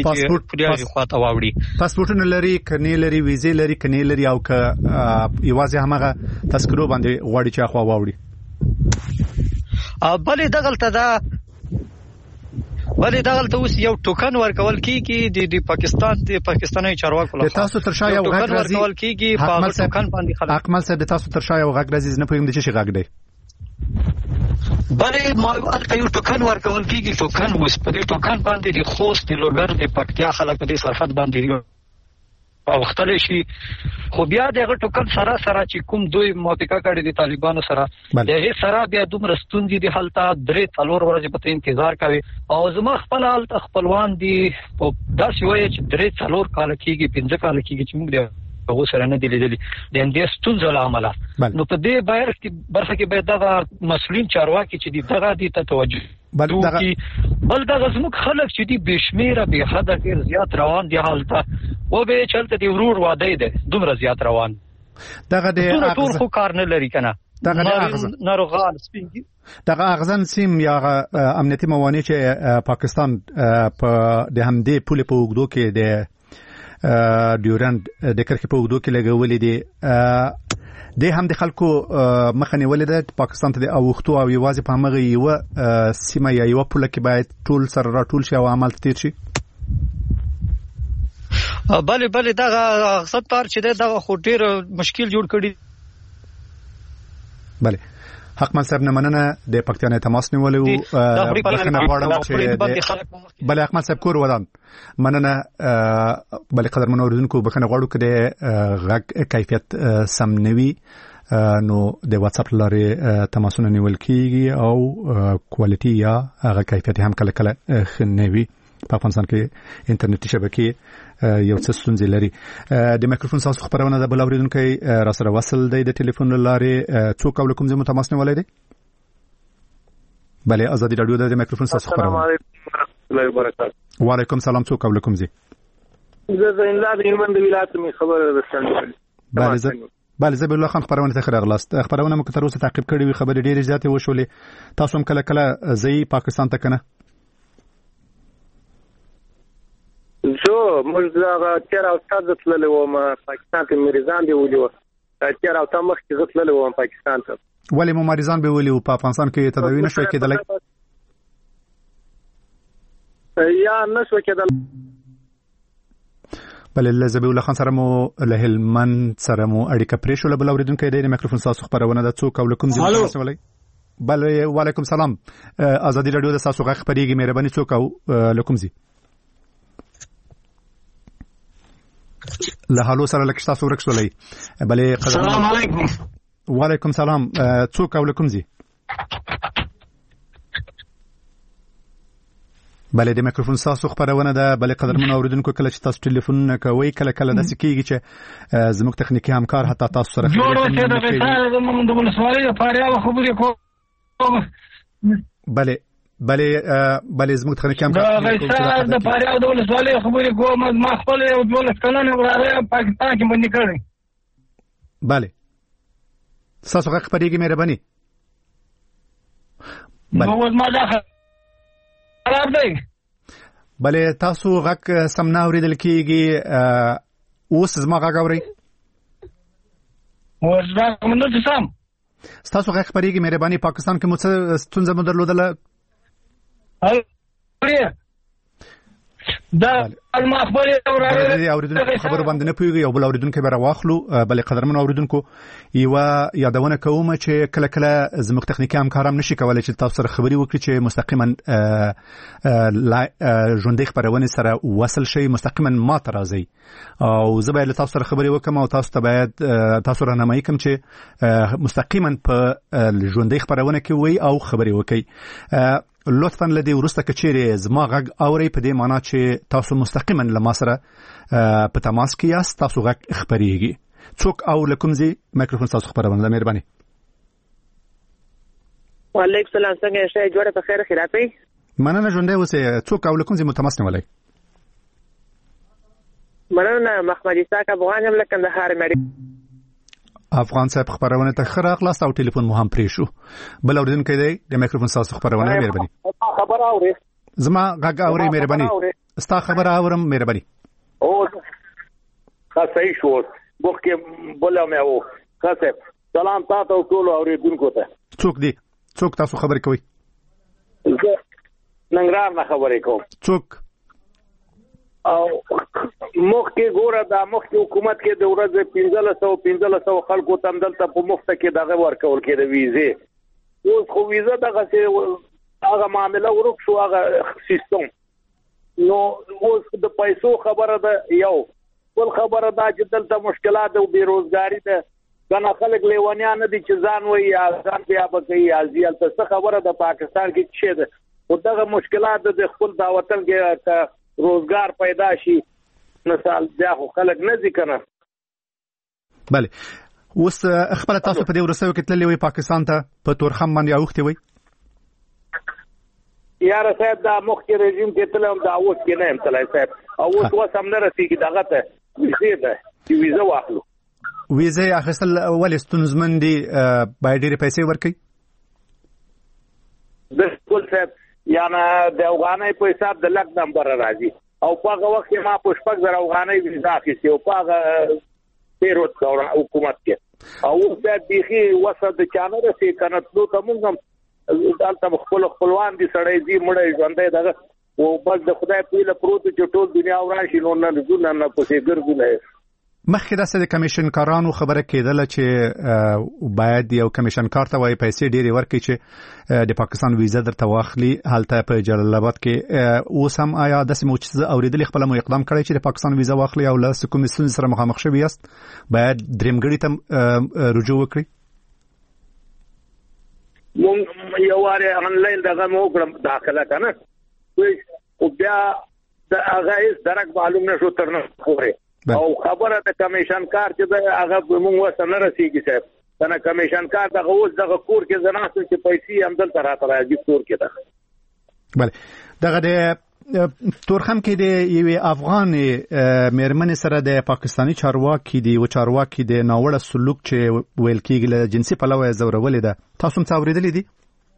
پاسپورټونه لري، کني لري، ویزې لري، کني لري، او که یوازې همغه تذکرو باندې غواړي چې اخوا واوړي. بلې دغلته اوس یو ټوکن ورکول کېږي د پاکستاني چارواکو لخوا. د تاسو تر شا یو غږ راځي. حقمل صاحب د تاسو تر شا یو غږ راځي، نه پوهیم د څه غږ دی. بلې هلته یو ټوکن ورکول کېږي. ټوکن اوس په دې ټوکن باندې د خوست، د لوګر، د پکتیا خلک په دې سرحد باندې اوختلی شي. خو بیا دغه ټوکن سره چې کوم دوی موافقه کړې د طالبانو سره، دغه سره بیا دومره ستونزې دي هلته 3-4 ورځې په انتظار کوي. او زما خپل هلته خپلوان دي په داسې وایي چې 3-4 کاله کېږي، 5 کاله کېږي چې موږ هغو سره نه دي لیدلي د همدې ستونزو له امله. نو په دې برخه کې باید دغه مسؤلین چارواکي چې دي دغه دې ته توجه وکړي. بل دغه زموږ خلک چې دي بې شمېره بې حده ډېر زیات روان دي هلته، وبې چې هلته د ورور واده دی دومره زیات روان. دغه د ټول خو کار نه لري که نه، ناروغان سپین. دغه اغزن سیم یا امنیتي موانع چې پاکستان په د همدې پولې په اوږدو کې د ډیورند د کرښې په اوږدو کې لګولې دي، د هم د خلکو مخه نیولې ده پاکستان ته د اوښتو او یوازې په همغه یوه سیمه یا یوه پوله کې باید ټول سره راټول شي او عمل ته تیر شي. بلې دغه اغزن تار چې دی دغه خو ډېر مشکل جوړ کړي. بلې حقمل صاحب نه مننه، د پکتیا نه تماس نیولې وو. بخښنه غواړم چې بلې حقمل صاحب کور ودان مننه. بلې قدرمنو اوریدونکو بخښنه غواړو که د غږ کیفیت سم نه وي نو د واتس اپ لارې تماسونه نیول کېږي او کوالټي یا هغه کیفیت هم کله ښه نه وي. په افغانستان کې انټرنیټي شبکې یو څه ستونزې لري. د مایکروفون تاسو خبرونه د بل اوریدونکو را سره وصل دی د ټلیفون لارې. څوک او کوم ځای مو تماس نیولای دی؟ بله ازادي رادیو د مایکروفون تاسو خبرونه. السلام علیکم ورحمۃ اللہ وبرکاتہ. وعلیکم سلام. څوک او کوم ځای؟ زه زینلا د هلمند ولایت می خبر رسول. بله زبیر الله خان خبرونه ته راغلاست. خبرونه مو تر اوسه تعقیب کړې وي، خبرې ډېرې زیاتې وشولې. تاسو هم کله ځئ پاکستان ته کنه؟ زه موږ دا تیر او تاسو تللی وم پاکستان ته، مریضان دی ولې و تیر او تاسو مخکې زه تللی وم پاکستان ته. ولې مو مریضان به ولې و په افغانستان کې تداوی نشوي کېدلی؟ یا نشوي کېدلی. بله زبیر الله خان سره مو له هلمند سره مو اړیکه پرې شوله. بل اوریدونکی دی د مایکروفون تاسو خبرونه ده. څوک او کوم ځای مسولای؟ بله وعلیکم سلام. ازادي رادیو د تاسو غږ خبرېږي، مهرباني څوک او کوم ځای؟ له حالو سره لکه تاسو ورک شولای. بلې السلام علیکم. وعلیکم سلام. څوک او کوم ځای؟ بلې د مایکروفون تاسو خبرونه ده. بلې قدرمنو اوریدونکو کله چې تاسو ټلیفون کوي کله داسې کېږي چې زموږ تخنیکی همکار حتی تاسو سره بلې زموږ تخنیکی همکار د فاریاب د ولسوالۍ خبرې کوم. ما خپل یو 12 کلنه وراره پاکستان کې باندې کړی. بلې تاسو غږ خبرېږي، مهرباني. نو ما دا خراب دی. بلې تاسو غږ سم نه اورېدل کېږي. اوس زما غږ اورئ؟ اوس غږ مې نه سم. تاسو غږ خبرېږي مهرباني پاکستان کې مو څه ستونزه مو درلودله؟ دا المخبري اوریدونکو خبرو باندې نه پوهیږي او بل اوریدونکو به راواخلو. بلې قدرمن اوریدونکو یو یادونه کوم چې کله کله زموږ تخنیکی همکاران نشي کولای چې تاسو سره خبري وکړي چې مستقیما ژوندۍ خبرونه سره وصل شي، مستقیما ما ته راځي او زه به تاسو سره خبري وکم او تاسو ته باید تاسو راهنمایي کوم چې مستقیما په ژوندۍ خبرونه کې وي او خبري وکړي. لطفاً لدی ورسته کچېره زما غږ اوري په دې معنی چې تاسو مستقیما لما سره په تماس کې یاست، تاسو غږ خبريږي. څوک او لکم زی مایکروفون تاسو خبرونه مهرباني. وعلیکم السلام، څنګه یې؟ جوړه په خیر خیراتي. مننه ژوندۍ اوسه. څوک او لکم زی متماس نه ولای؟ مننه محمد اسحاق افغان هم لکه د هار مری افغان صاحب خبرونه ته خره خلاص او ټلیفون مو هم پرې شو. بل اوریدونکو دی د مایکروفون تاسو خبرونه مهرباني. خبر اوري زما غږ اوري مهرباني. ستا خبر اورم مهرباني. او خاصه شو بوخه بوله مې او خاصه سلام تاسو ټول اوریدونکو ته. څوک دی؟ څوک تاسو خبرې کوي؟ ننګرهار نه خبرې کوم. څوک؟ او مخکې ګوره د مخکې حکومت کې د ورځې 1500 خلکو تم دلته په مفت کې دغه ورکول کې د ویزه. اوس خو ویزه دغه څه هغه معاملې ورک شو، هغه سیستم نو اوس د پیسو خبره ده. یو بل خبره ده چې دلته مشکلات او بیروزګاری ده، کنه خلک لیوانیان دي چې ځان وایي یا ځان بیا بګي ازیل څه خبره ده. پاکستان کې څه ده او دغه مشکلات د خپل دا وطن کې روزګار پیدا شي مثال بیا خو خلک نه ذکر. بله اوس خپل تاسو په دې ورسېو کې تللی وي پاکستان ته په تورخم باندې اوختي وي؟ یار صاحب دا مخکې رژیم کې تلم دا اوس کې نه هم تلای صاحب او اوس وسم نه رسیږي دغه ته ویزه ده چې ویزه واخلو. ویزه اخیستل ولې ستونزمن دي؟ باید ډېرې پیسې ورکړي؟ بالکل صاحب، یعنی د افغانۍ په حساب د لک نمبر راځي او په هغه وخت کې ما په 6,000 افغانۍ ویزا اخیستې او په هغه پیروت حکومت کې او اوس د بيخي وسط د چانه رسې کنه نو ته موږ هم دلته خپلوان دي سړی دي مړی ژوندۍ دغه او بس د خدای په له پروت چې ټول دنیا وراشي نو نه زونه نه پسې ګرځونه. مخکې داسې د کمیشن کارانو خبره کېدله چې باید یو کمیشن کار ته وایي پیسې ډېرې ورکړي چې د پاکستان ویزه درته واخلي هلته په جلال آباد کې. اوس هم آیا داسې مو چې اورېدلې خپله مو اقدام کړی چې د پاکستان ویزه واخلي او له کومې ستونزې سره مخامخ شوي یاست باید درېمګړي ته رجوع وکړي؟ مونږ یو واره انلاین دغه مو کړم داخله کنه او بیا د هغه هیڅ درک معلوم نشو تر نه پورې او خبره د کمیشن کار چې هغه موږ وسه نه رسیږي صاحب کنه کمیشن کار دغه اوس دغه کور کې زناسو چې پیسې هم دلته راته راځي کور کې ده. بله دغه د تورخم کې د یوې افغان مېرمنې سره د پاکستاني چارواکي دی او چارواکي د ناوړه سلوک چې ویل کېږي له جنسي پلوه زورولې ده، تاسو هم څه اورېدلې دي؟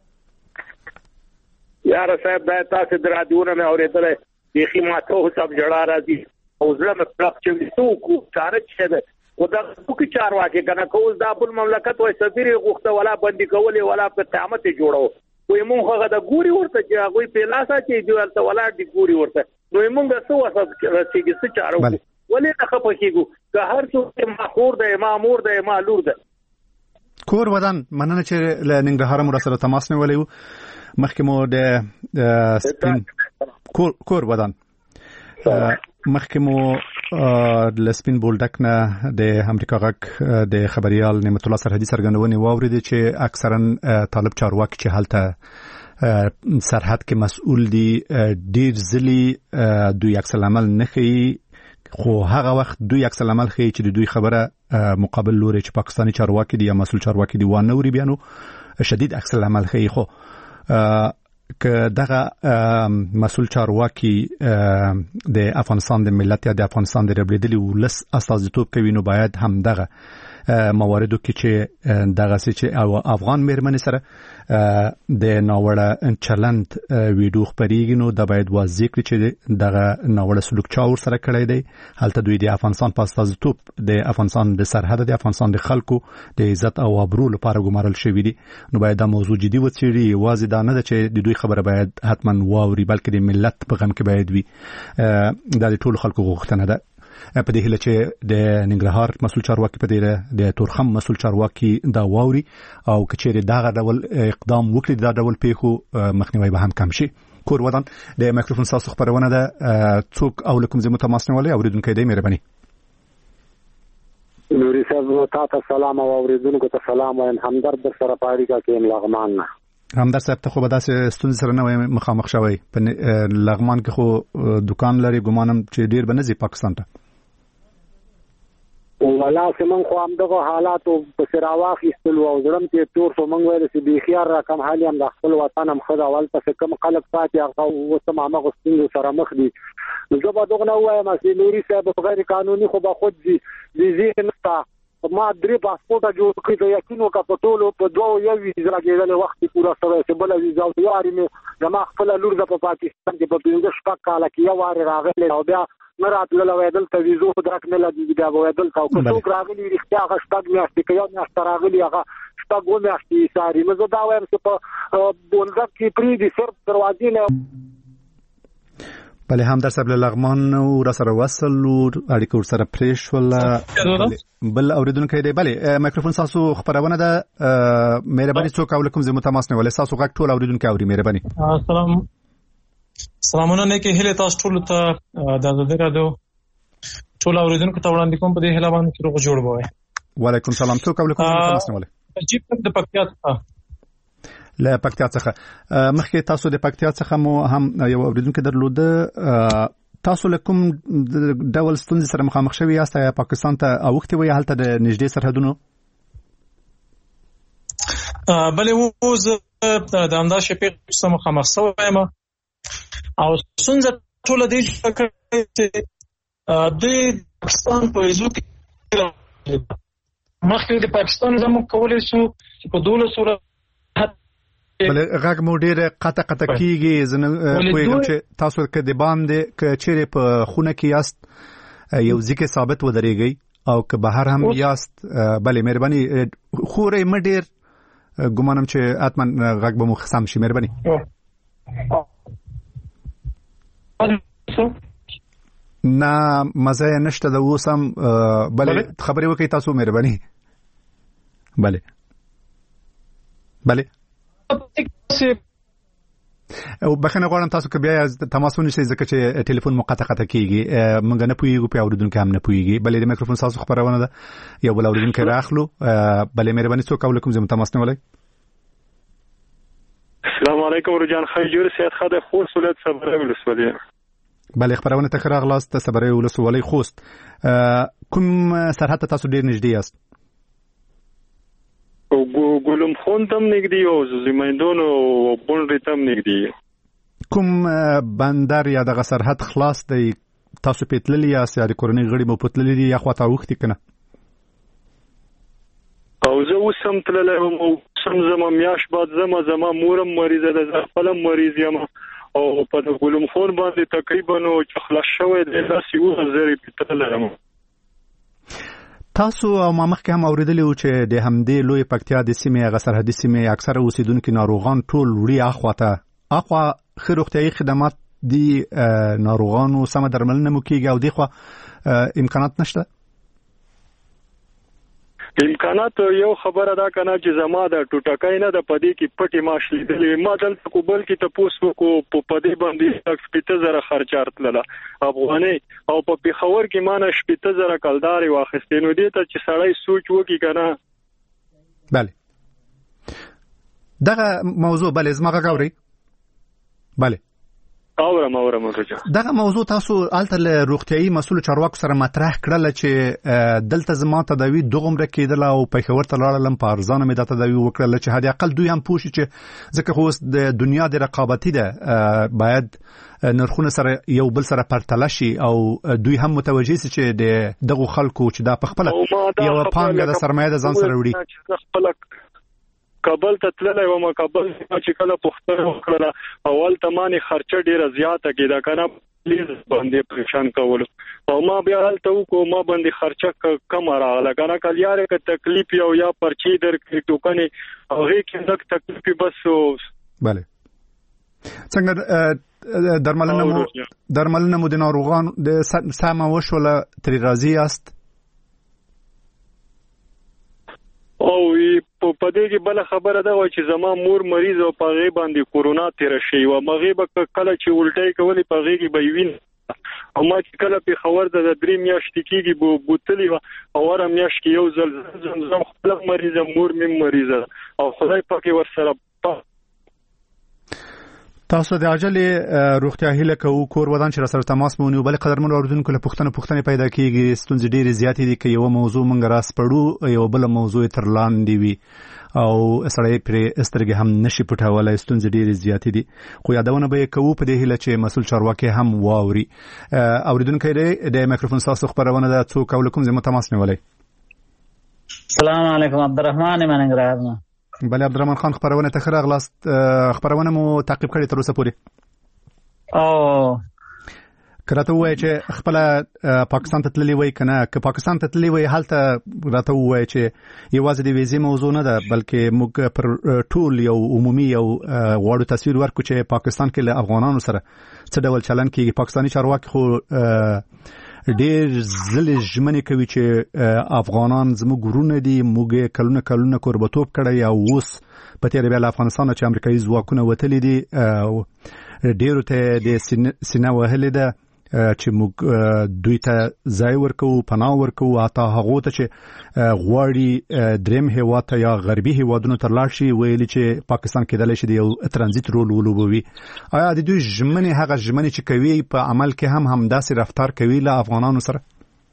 یار صاحب دا تاسو درادونه مې اورېدلې بيخي ماته حساب جوړا راځي او زړه مې پلاک چې څوک چاره چې ده او دا څوک چارواکي کنه کوز د خپل مملکت وای سفیر غوښته ولا بندي کولې ولا په قیامت جوړو وای مونږ هغه د ګوري ورته چې هغه په لاسه چې جوړته ولا د ګوري ورته نو مونږ څه وسه رسېږي څه چارو ولې نه خپکیږو که هر څوک مخور ده مامور ده مالور ده. کور ودان مننه چې ننګرهار مو سره تماس نیولې وو. مخکې مو د سپین کور ودان مخکې مو د سپین بولډک نه د امریکا غک د خبريال نعمت الله سرحدي څرګندونې واوریدي چې اکثرا طالب چارواکي چې هلته سرحد کې مسؤل دي ډیر ځلې دوی عکس العمل نه کوي، خو هغه وخت دوی عکس العمل کوي چې دوی خبره مقابل لوري چې پاکستاني چارواکي دي یا مسؤل چارواکي دي وانه وري بیانو شدید عکس العمل کوي. خو که دغه مسؤل چارواکي د افغانستان د ملت یا د افغانستان د ربلیدلی ولس استازیتوب کوي نو باید هم دغه مواردو کې چې دغه چې او افغان میرمن سره د ناوړه چلند ویډیو خبريږي نو د باید واضح کړي چې دغه ناوړه سلوک چا ور سره کړی دی. هلته دوی د افغانستان په استازیتوب د افغانستان د سرحد د افغانستان د خلکو د عزت او ابرو لپاره ګمارل شوی دي. نو باید دا موضوع جدي وڅېړي. واضح دا نه ده چې د دوی خبره باید حتما واوري بلکې د ملت په غم کې باید وي. دا د ټولو خلکو غوښتنه ده. په دې هله چې د ننګرهار مسؤل چارواکي په دې د تورخم مسؤل چارواکي دا واوري او کچېره دا ډول اقدام وکړي دا ډول پیښو مخنیوي به هم کم شي. کور ودان د مایکروفون ساسو خبرونه ده څوک او لکم زموږ تماسنوالي اوریدونکو دې مهرباني. نوري صاحب تاسو سلام او اوریدونکو ته سلام وایم. همدرد در سره پاری کا کې لغمان نه همدرد صاحب ته خو به داسې ستونزې سره نه مخامخ شوی. په لغمان کې خو دکان لري ګمانم چې ډیر بنځي پاکستان ته ولا سمون خو هم دغه حالاتو په سراواخ استلو او ځړم ته تور سو مونږ ویل چې به خيار را کم حالي هم د خپل وطن هم خدا اول څه کم خلک ساتي هغه وسم هغه غوښتنې سره مخ دي. زه به دغه نه وایم چې نوري صاحب په غیر قانوني خو به خود دي ویزه نشته. ما درې پاسپورت جوړ کړی د یقینو کا پټولو په دوه یو ویزه راګېدل وخت پورا سره چې بل ویزه او یاري مې زما خپل لور د پاکستان کې په 15 شپږ کال کې یو واره راغلی او بیا مرات له وېدل ته ویزو درک نه لګي دا وېدل تا او څوک راغلی رښتیا هغه شپږ میاشتې کې یو میاشت راغلی هغه شپږ میاشتې ساري مزه دا وایم چې په بولګ کې پری دي سر دروازې نه بله هم در سبل لغمان او را سره وصل او اړیکو سره پریش ولا بل اوریدونکو دی. بله مایکروفون تاسو خبرونه ده مهرباني څوک او لکم زموږ تماس نه ولې تاسو غږ ټول اوریدونکو اوري مهرباني. سلامونه نه کې هله تاسو ټول ته د ازادي رادیو ټول اوریدونکو ته وړاندې کوم په دې هله باندې چې روغ جوړ وای. وعلیکم السلام څوک او لکم زموږ تماس نه ولې جیب د پکتیا له پکتیا څخه مخکې تاسو د پکتیا څخه مو هم یو اوریدونکو درلوده. تاسو لکم ډول ستونزې سره مخامخ شوي یاست یا پاکستان ته اوختي وي هلته د نږدې سرحدونو؟ بلې و زه د همدا شپې سره مخامخ شوم او څنګه ټول د دې د پاکستان په ویزو کې مخکې د پاکستان زموږ کولای شو په 12 بلې غږ مو ډېر قطع کیږي. زنه کوم چې تاسو کې د باندې ک چیرې په خونه کې یاست یو ځکه ثابت ودرېږي او که بهر هم یاست بلې مهرباني خورې مډیر ګمانم چې اتمن غږ به مو خصم شي مهرباني. نه مزه نشته د وسم بلې خبرې وکي تاسو مهرباني. بلې او بخنه غواړم تاسو که بیا تماسونه شي ځکه چې ټلیفون مقطع کیږي مونږ نه پوهیږو په اوریدونکو هم نه پوهیږي. بلې د مایکروفون تاسو خبرونه ده یو بل اوریدونکو راخلو. بلې مهرباني څوک او لکم زموږ تماس نه ولای. السلام علیکم رجان خیجور سید خاطر خوست ولایت صبره ولسوالی. بلې خبرونه تکرار غلاست صبره ولسوالی خوست. کوم سرحد تاسو ډیر نږدې یاست؟ ګولم خون تم نږدې او زمیندون او بونډې تم نږدې. کوم بندر یا دغه سرحد خلاص دی تاسو پېتللی یا سیاري کورنۍ غړي مو پتللی دي یا خواته وختي کنه؟ او زه وسم تللی او سم زما میاش بعد زما مورم مریضه ده خپلم مریض یم او په ګولم خون باندې تقریبا او خلاص شوی د لاسي وزري پتللی. تاسو او ما مخکې هم اوریدلی و چې د همدې لوی پکتیا د سیمې هغه سرحدي سیمې اکثره اوسیدونکو ناروغان ټول وړي اخوا ښه روغتیايي خدمات دي ناروغانو سمه درملنه مو کیږي او دغه امکانات نشته. امکانات یو خبره دا کنه چې زما د ټوټکای نه د پدې کې پټي ماش لیدلې ما دلته کوبل کې تاسو کو په پدې باندې 70,000 خرچ ارتله افغاني او په پیښور کې مانه 70,000 کلداري واخستینو دي ته چې سړی سوچ وکي کنه. بله دغه موضوع بله زما غاوري. بله اورم رجا دغه موضوع تاسو الته له روغتيایي مسول چارواکو سره مطرح کړل چې دلته زما تداوی دغمره کېدل او په خبر ته لاړم په ارزانه مې د تداوی وکړل چې هدي اقل دوی هم پوښي چې ځکه خو د دنیا د رقابتي ده باید نرخونه سره یو بل سره پرتله شي او دوی هم متوجي شي چې دغه خلکو چې دا په خپل یو پانګه د سرمایه د ځان سره وړي کابل ته تللی وم کابل چې کله پښتنه وکړه اول تمانه خرچه ډیره زیاته کیده کنه پلیز باندې پریشان کول او ما بیا هلته کو ما باندې خرچه کم راغله کنه کلیاره ک تکلیف یو یا پرچی در ټوکنه هغه کې نک تکلیف بس bale څنګه درملنه مو د ناروغان د سم وشوله تر راضی است او په دې کې بل خبره ده چې زما مور مریض او په غي باندې کورونا تیر شي او مغه به کله چې الټي کولی په غي کې به وین او ما چې کله په خبر د 3 میاشتې کېږي بوتلی او ور میاشت کې یو ځل زم خپل مریض مور مې مریض او خدای پاک ورسره تاسو د عاجل روغتیا هیله کوو کور ودان چې سره تماس مونږ بل قدرمن اوردونکو له پښتنه پیدا کیږي ستونزې ډېرې زیاتې دي چې یو موضوع مونږ راس پړو یو بل موضوع تر لاندې وي او سړی پر استرګې هم نشي پټولای ستونزې ډېرې زیاتې دي خو یادونه به کوو په دې هیله چې مسول چارواکي هم واوري اوریدونکو د میکروفون تاسو خبرونه د څو کوم زموږ تماس نیولای السلام علیکم عبدالرحمن مننګرهار بله عبدالرحمن خان خبرونه تخره غلاست خبرونه مو تعقیب کړی تر اوسه پورې او کراته وای چې خپل پاکستان ته تللی وای کنه که پاکستان ته تللی وای حالت راته وای چې یوازې د ویزې موضوع نه ده بلکې موږ پر ټول یو عمومي یو غواړو تصویر ورکو چې پاکستان کې له افغانانو سره څه ډول چلن کیږي پاکستاني چارواکي خو ډېر زل ژمنې کوي چې افغانان زموږ ګورونه دي موږ کلونه کوربتوب کړی او اوس په تیر بیا افغانستان چې امریکایي ځواکونه وتلي دي ډېرو ته د سینه وهلې ده چې موږ دوی ته ځای ورکو پناه ورکو اته هغه ته چې غواړي دریم هیواد ته یا غربي هیوادونو ته لاړ شي ویلي چې پاکستان کې دلته شي یو ترانزیت رول ولوبوي آیا د دوی ژمنې هغه ژمنې چې کوي په عمل کې هم همداسې رفتار کوي له افغانانو سره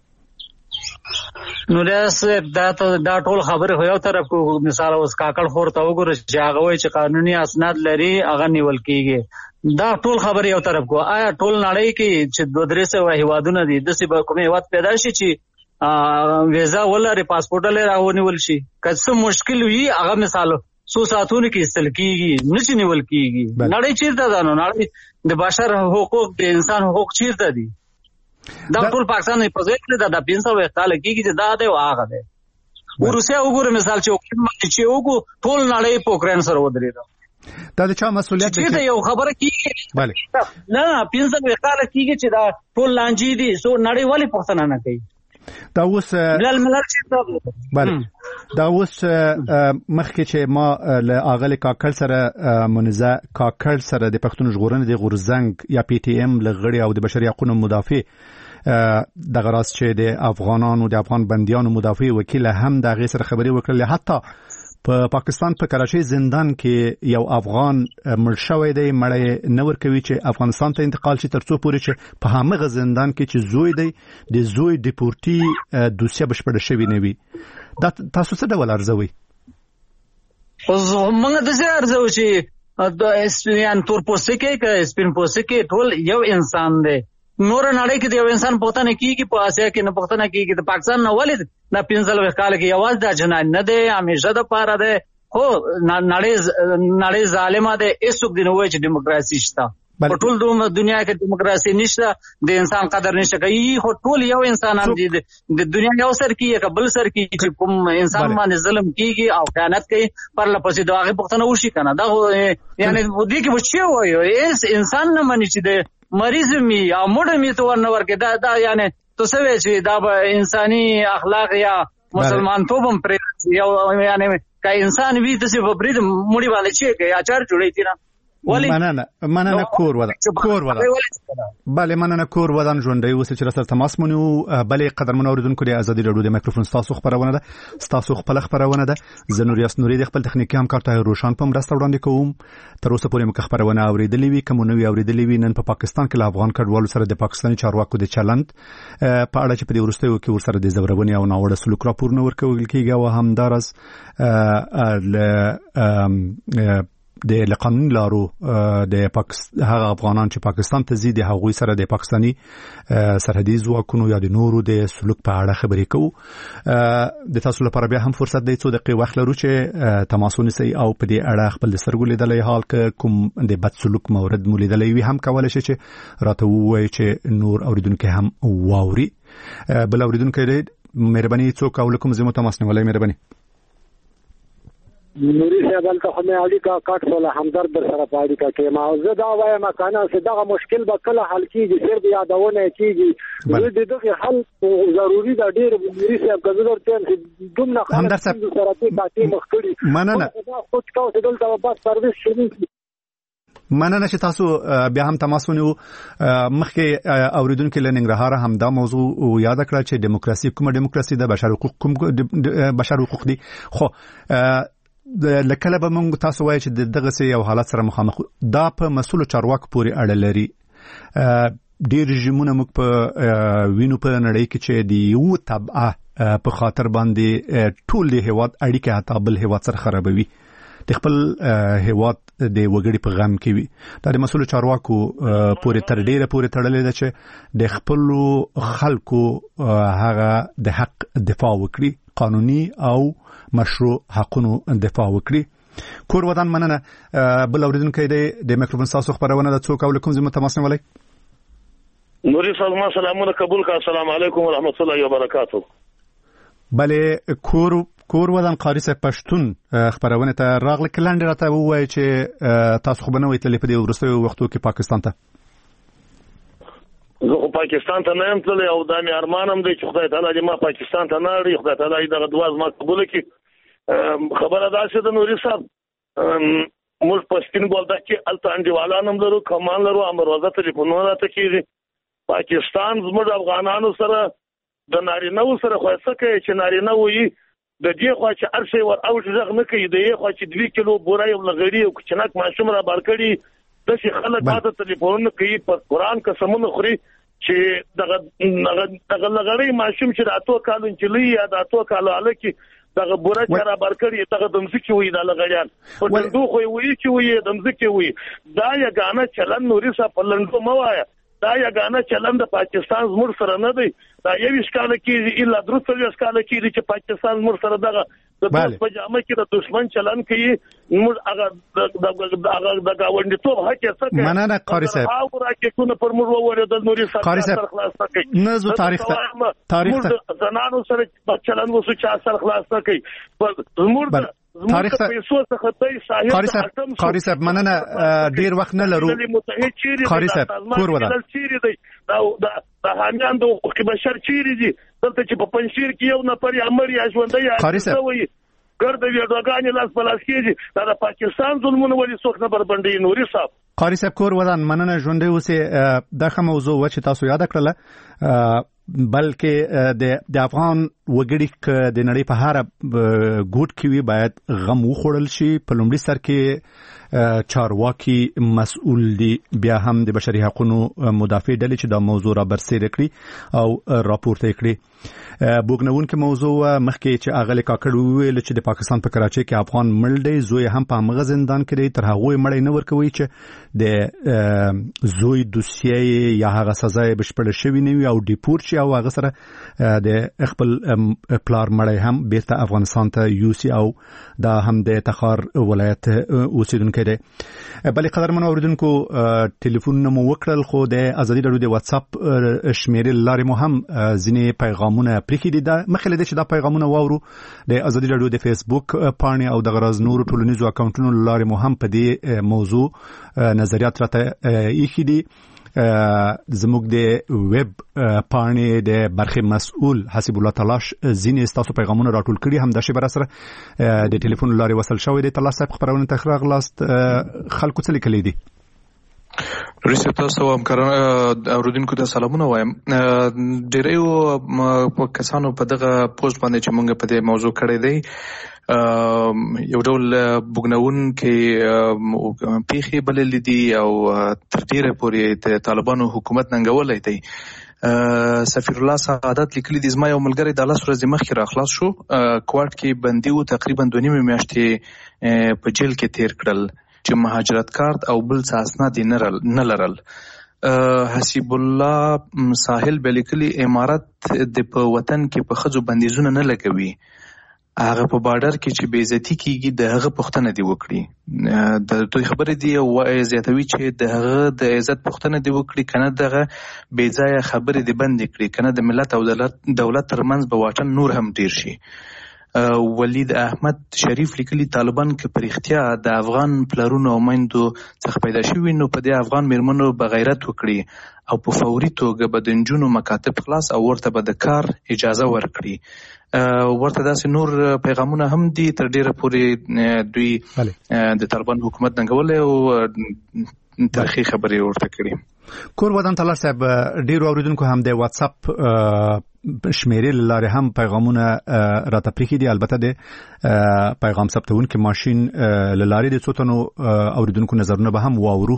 نو دا ټول خبره یو طرف کو مثال اوس کاکړ خور ته وګوره چې هغه وایي چې قانوني اسناد لري هغه نیول کیږي دا ټول خبره یو طرف کو آیا ټول نړۍ کې چې 200 هیوادونه دي د څه کومه هیواد پیدا شي چې ویزا ولري پاسپورت لري راونیول شي که مشکل وي هغه مثال سو ساتونه کې استل کیږي نشي نیول کیږي نړۍ چیرته ده نو نړۍ د بشر حقوق د انسان حقوق چیرته دي دا ټول پاکستان په ځای کې دا 500 کال کېږي چې دا دی او هغه دی روسیا وګوره مثال چې وګورو ټول نړۍ په اوکرين سره ودرېده دا د چا مسؤلیت دی چې یو خبره کیږي bale نه 500 کال کېږي چې دا ټول لانجې دي سو نړۍ والی پښتنه نه کوي دا اوس bale دا اوس مخکې چې ما له اغل کاکل سره منزه کاکل سره د پښتون ژغورنې د غورزنګ یا پی ټی ایم لغړی او د بشري حقوقو مدافع د غراس چې د افغانانو د افغان بنديانو مدافع وکیل هم د غیر خبري وکړل حتی په پاکستان په کراچۍ زندان کې یو افغان مړ شوی دی مړی نور کوي چې افغانستان ته انتقال شي ترڅو پورې چې په هغه زندان کې چې زوی دی د زوی ډیپورټي دوسیه بشپړ شوی نه وي دا تاسو څه ډول ارزوي اوس موږ د څه ارزو چې د اسپین تور پوسټ کې سپین پوسټ کې ټول یو انسان دی نور نړۍ کې د یو انسان پوښتنه کیږي په اسیا کې نه پوښتنه کیږي د پاکستان نه ولې د 15 کال کې یواز د جنان نه دی همیشه د پاره دی خو نړۍ ظالمه ده هیڅوک دی نه وایي چې دیموکراسي شته په ټول دنیا کې دیموکراسي نشته د انسان قدر نشته کوي خو ټول یو انسانان دي د دنیا یو سر کې قبل سر کې چې کوم انسان باندې ظلم کیږي او خیانت کوي پر لپسې دا هغه پوښتنه وشي کنه دا یعنی ودی کې وشي وایي انسان نه مني چې مریض می او مړ می ته ورنور کې دا یعنی تو سوي چې دا به انساني اخلاق یا مسلمان توبم پر یو یعنی که انسان وی د څه په برید مړی باندې چې اچار جوړی تیرا مننه کور ودان بله مننه کور ودان ژوندۍ اوسه چې سره تماس مونږ بلې قدرمن اوریدونکو د ازادي رادیو د مایکروفون تاسو خبرونه ده تاسو خپل خبرونه ده زنور یاسنوري د خپل تخنیکی همکار ته روشن په مرسته وړاندې کوم تر اوسه پورې مخ خبرونه اوریدلې وي کوم نو اوریدلې وي نن په پاکستان کې افغان کډوالو سره د پاکستاني چارواکو د چلند په اړه چې په ورستیو کې ورسره د زبرونې او ناوړه سلوک راپورونه ورکول کیږي او همدارس د قانون لارو د هغه افغانان چې پاکستان ته ځي د هغوی سره د پاکستاني سرحدي ځواکونو یا د نورو د سلوک په اړه خبرې کوو د تاسو لپاره بیا هم فرصت دی څو دقیقې وخت لرو چې تماسونه سي او په دې اړه خپل سترګو لیدلې حال کې کوم د بد سلوک مورد مولیدلې وي هم کولای شي چې راته ووایي چې نور اوریدونکو هم واوري بل اوریدونکو دې مهرباني څوک او لکم زمو تماس نیولای مهرباني نوري صاحب ته خو مې اړیکه کټ ولا همدرد در سره پاړی کې ما زه دا وایم کنه چې دا مشکل به کله حل کیږي صرف یادونه کیږي د دغه حل ضروری دا ډیر نوري صاحب غزر ته دومره خلک سره ته مخکړي مننه خو تاسو دلته بس سرویس شروع مننه چې تاسو بیا هم تماسونه مخکې اوریدونکو لننګرهار هم دا موضوع یاد کړ چې دیموکراسي کومه دیموکراسي د بشر حقوق کوم بشر حقوق دي خو لکه به موږ تاسو وایي چې دغه سي یو حالت سره مخامخ دا په مسؤل چارواکو پورې اړه لري ډیر رژیمونه موږ په وینو په نړۍ کې چې دی یو تبعه په خاطر باندې ټول دی هواد اړیکه حتی بل هواد سره خرابوي د خپل هواد د وګړي په غم کې وي دا د مسؤل چارواکو پورې تر ډیره پورې تړلې ده چې د خپل خلکو هغه د حق دفاع وکړي قانوني او مشروع حقونو دفاع وکړي کور ودان مننه بل اوریدونکو د مایکروفون تاسو خبرونه د څوک او لکم زموږ تماس نیولای نوري صاحب سلامونه قبول کا السلام علیکم ورحمت الله وبرکاتہ بله کور ودان قاری صاحب پښتون خبرونه ته راغله کلاند راته وایي چې تاسو خو بنوي تلې په دې ورستیو وختو کې پاکستان ته زه پاکستان ته نه یم تللی او دا مې ارمانم دی چې خدای تعالی دې ما پاکستان ته نه اړي خدای تعالی دغه دعا زما قبول کړي خبره دا چې د نوري صاحب موږ په سپین بولدک کې الته انډیوالان هم لرو کمان لرو امروزه ټلیفونونه راته کېږي پاکستان زموږ افغانانو سره د نارینه سره خو څه کوي چې نارینه وي د دې خو چې ارشي ور او ځغ نه کوي د یې خو چې 2 کیلو بورا یو لغړی او چنک ماشوم را بار کړي د شي خلک ماته ټلیفون کوي په قران قسمونه خوري چې دغه لغړی ماشوم چې راتو کالو چلی یا راتو کالو الکی دغه بورا چر بار کړي دغه دمسکی وي د لغړیان په لندو خو وي چې وي دمسکی وي دا یګانه چلن نوري صاحب په لندو موایا دا یګانه چلن د پاکستان زموږ سره نه دی دا یو ښکاله کې الا درته یو ښکاله کې چې پاکستان زموږ سره دغه د په جامه کې د دشمن چلن کوي موږ هغه د گاونډي ته حق څه کوي مننه قاری صاحب او راکې کو نه پر موږ وره د نوري سره خلاص کوي نزو تاریخ زنانو سره چلن وسو چا سره خلاص کوي موږ تاریخ قاری صاحب مننه ډیر وخت نه لرو قاری صاحب کور ودا دا همیان د حقوق بشر چیرې دي دلته چې په پنځیر کې یو نفر یا مړ یا ژوندۍ یا څه ګرد ویډیوګانې لاس بلاس کېږي دا د پاکستان ظلمونه ولې څوک نه بربنډي نوري صاحب قاری صاحب کور ودان مننه ژوندۍ اوسه دغه موضوع و چې تاسو یاد کړله بلکې د افغان وګړي د نړۍ په هر ګوټ کې وي باید غم وخوړل شي په لومړي سر کې چارواکي مسؤل دي بیا هم د بشري حقوقو مدافع ډلې چې دا موضوع را برسېره کړي او راپورته کړي بوګنون کې موضوع مخکې چې اغلی کاکړ ویل چې د پاکستان په کراچۍ کې افغان مړ دی زوی هم په هغه زندان کې دی تر هغه مړ نه ورکوي چې د زوی دوسیه یا هغه سزا بشپړ شوی نه وي او ډیپورت شي او هغه سره د خپل پلار مړی هم بیرته افغانستان ته یوسي او دا هم د تخار ولایت اوسیدونکو دی بلې قدرمن اوریدونکو ټلیفون مو وکړل خو د ازادي رادیو د واتس اپ شمیرې لارې مو هم ځینې پیغامونه پریکې دي دا مخکې لدې چې دا پیغامونه واورو د ازادي رادیو د فیسبوک پاڼې او د غرض نور ټولنیزو اکاونټونو لارې مو هم په دې موضوع نظریات راته ایښي دي زموږ د ویب پاڼې د برخې مسؤل حسیب الله تلاش ځینې تاسو پیغامونه راټول کړي هم د شبر سره د ټلیفون لارې وصل شوی دی. تلاش صاحب خبرونه تخراغ لاست خلکو څه لیکلي دي؟ رئیس تاسو همکاران اوریدونکو ته سلامونه وایم. ډیرو کسانو په دغه پوسټ باندې چې موږ په دې موضوع کړی دی یو ډول بوګناون کې پیخي بللې دي او تر ډیره پورې د طالبانو حکومت ننګولای دی. سفیر الله سعادت لیکلي دي زما یو ملګری د 10 ورځې مخکې را خلاص شو، کوارټ کې بندي و، تقریبا 2.5 میاشتې په جیل کې تیر کړل چې مهاجرت کارت او بل څه اسناد نه لرل. حسیب الله ساحل بلیکلي امارات د په وطن کې په خځو بندیزونه نه لګوي، هغه په بارډر کې چې بې عزتي کیږي د هغه پوښتنه دی وکړي. د دوی خبرې دی او زیاتوي چې د هغه د عزت پوښتنه دی وکړي، کنه دغه بې ځایه خبرې دی بند کړي، کنه د ملت او دولت ترمنځ به واټن نور هم ډیر شي. ولید احمد شریف لیکلي طالبان کې پرختیا د افغان پلرونو او میندو څخه پیدا شوی نو په دې افغان میرمنو بغیرت وکړي او په فوري توګه به د نجونو مکاتب خلاص او ورته به د کار اجازه ورکړي. ورته داسې نور پیغامونه هم دي. تر ډیره پورې دوی د طالبان حکومت ننګولې او تاریخي خبرې ورته کړي. کور ودان تلاش صاحب ډیرو اوریدونکو هم د واتس اپ شمیرې لاره هم پیغامونه راته پریخي دي. البته د پیغام ثبتونکو ماشين لاره د څوتنو اوریدونکو نظرونه به هم واورو.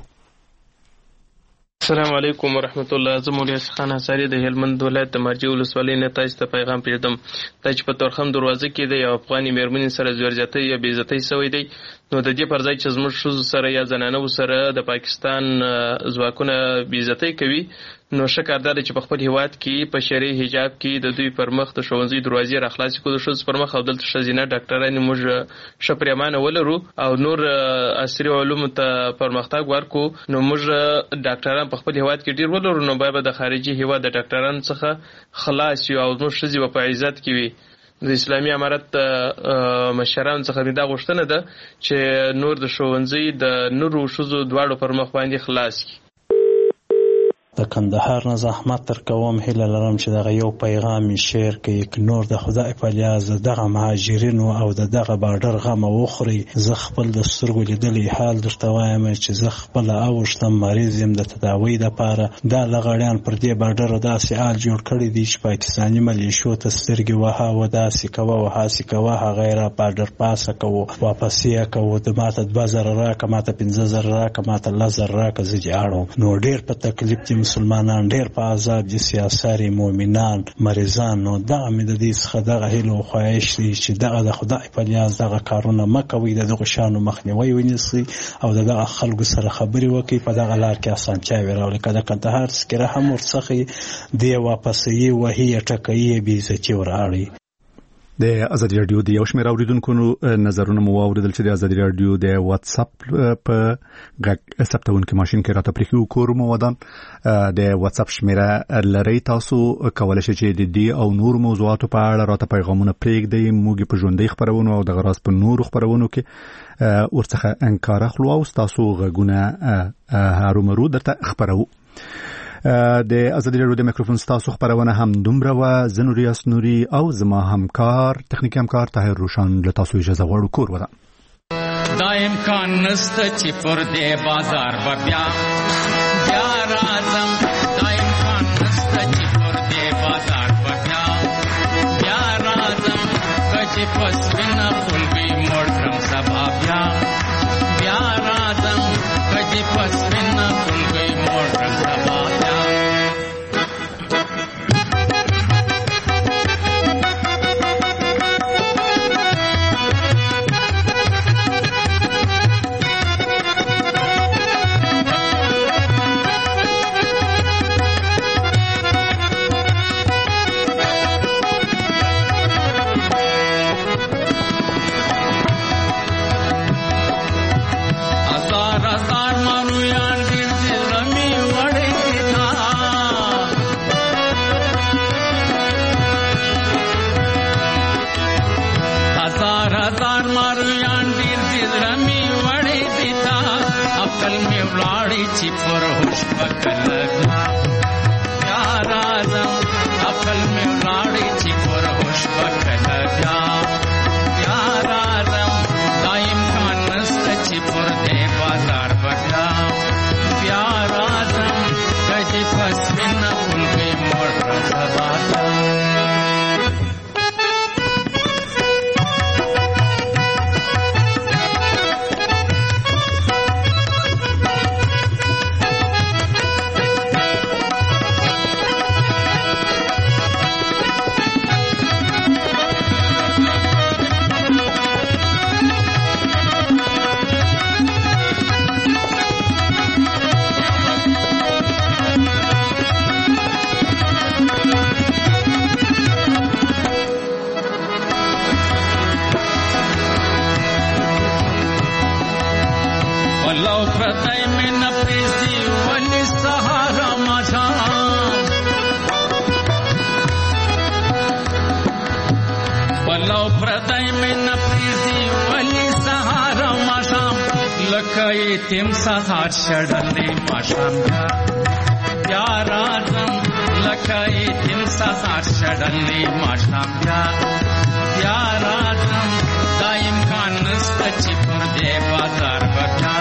السلام علیکم ورحمت الله. زه مولوی خان حساری د هلمند ولایت د مرجع ولسوالۍ نه تاسو ته پیغام پیډم. چې په تورخم دروازه کې د یو افغاني میرمنې سره زورجاتۍ یا بې عزتۍ شوی دی، نو د دې پر ځای چې زموږ ښځو سره یا زنانو سره د پاکستان ځواکونه بې عزتۍ کوي، نو شکر دا چې په خپل هیواد کې په شرعي حجاب کې د دوی پر مخ د ښوونځي دروازې راخلاصې کړو، د ښځو پر مخ او دلته ښځینه ډاکټرانې موږ ښه پرېمانه ولرو او نور عصري علومو ته پرمختګ ورکړو، نو موږ ډاکټران په خپل هیواد کې ډېر ولرو، نو باید د خارجي هیواد د ډاکټرانو څخه خلاص یو او زموږ ښځې به په عزت کې وي. د اسلامي امارت مشرانو څخه دا غوښتنه ده چې نور د ښوونځي د نورو ښځو دواړو پر مخ باندې خلاص کړي. د کندهار نه زحمت تر کوم هیله لرم چې دغه یو پیغام شیر کړي نور د خدای په لیاز دغه مهاجرینو او دغه بارډر غم وخوري. زه خپل د سترګو لیدلې حال درته وایم چې زه خپل اوښتم مریض یم د تداوی لپاره. دا لغړیان پر دې بارډر داسې حال جوړ کړی دی چې پاکستاني ملیشو ته سترګې وها و داسې کوه و هاسې کوه غیر بارډر پاسه کوو واپس یې کوو د ماته 2000 راکه ماته 15000 راکه ماته 10000 راکه زه جاړم. نو ډیر په تکلیف دي مسلمانان، ډیر په عذاب دي سیاساري مؤمنان مریضان. نو دغه مې د دې څخه دغه هیله او خواهش دي چې دغه د خدای په لیاز دغه کارونه مکوي، دغه شانو مخنیوي ونیسي او دغه خلکو سره خبرې وکړي، په دغه لار کې اسانتیاوې راولي. که د کندهار سکره هم ورڅخه دی واپسې وهي ټکایي بې عزتي وراړي. د ازادي رادیو د یو شمېر اوریدونکو نظرونه مو واوریدل چې د ازادي رادیو د واتس اپ په غږ ثبتونکو ماشين کې راته پریخي کور مو ودان د واتس اپ شمیره لري. تاسو کولای شئ چې د دې او نور موضوعاتو په اړه راته پیغامونه پرېږدئ. موږ په ژوندۍ خبرونو او د غراس په نور خبرونو کې ورڅخه انکار اخلو او تاسو غږونه هارومرو درته خبرو. د ازادي رادیو د میکروفون تاسو خبرونه هم دومره و. زنوریاس نوري او زما همکار تخنیکی همکار طاهر روشان له تاسو اجازه غواړو کور ودا. دا امکان نشته چې پر دې بازار بیا راځم، دا امکان نشته چې پر دې بازار بیا راځم، چې پس وینا خلوی مرکم سبا بیا راځم، چې پس وینا خلوی مرکم سبا ولاړې چې پر هوش پکل بیا راځم عقل مې ولاړې چې پر هوش پکل بیا راځم دا امکان نشته چې پر دې بازار بیا راځم کدی پس بنا پلوي موټر سباتا پردای مې نه پریږدي ولې سهارا ماښام ولو پردای مې نه پریږدي ولې سهارا ماښام لکه یتیم سهار شړلې ماښام بیا راځم لکه یتیم سهار شړلې ماښام بیا راځم دا امکان نشته چې پر دې بازار بیا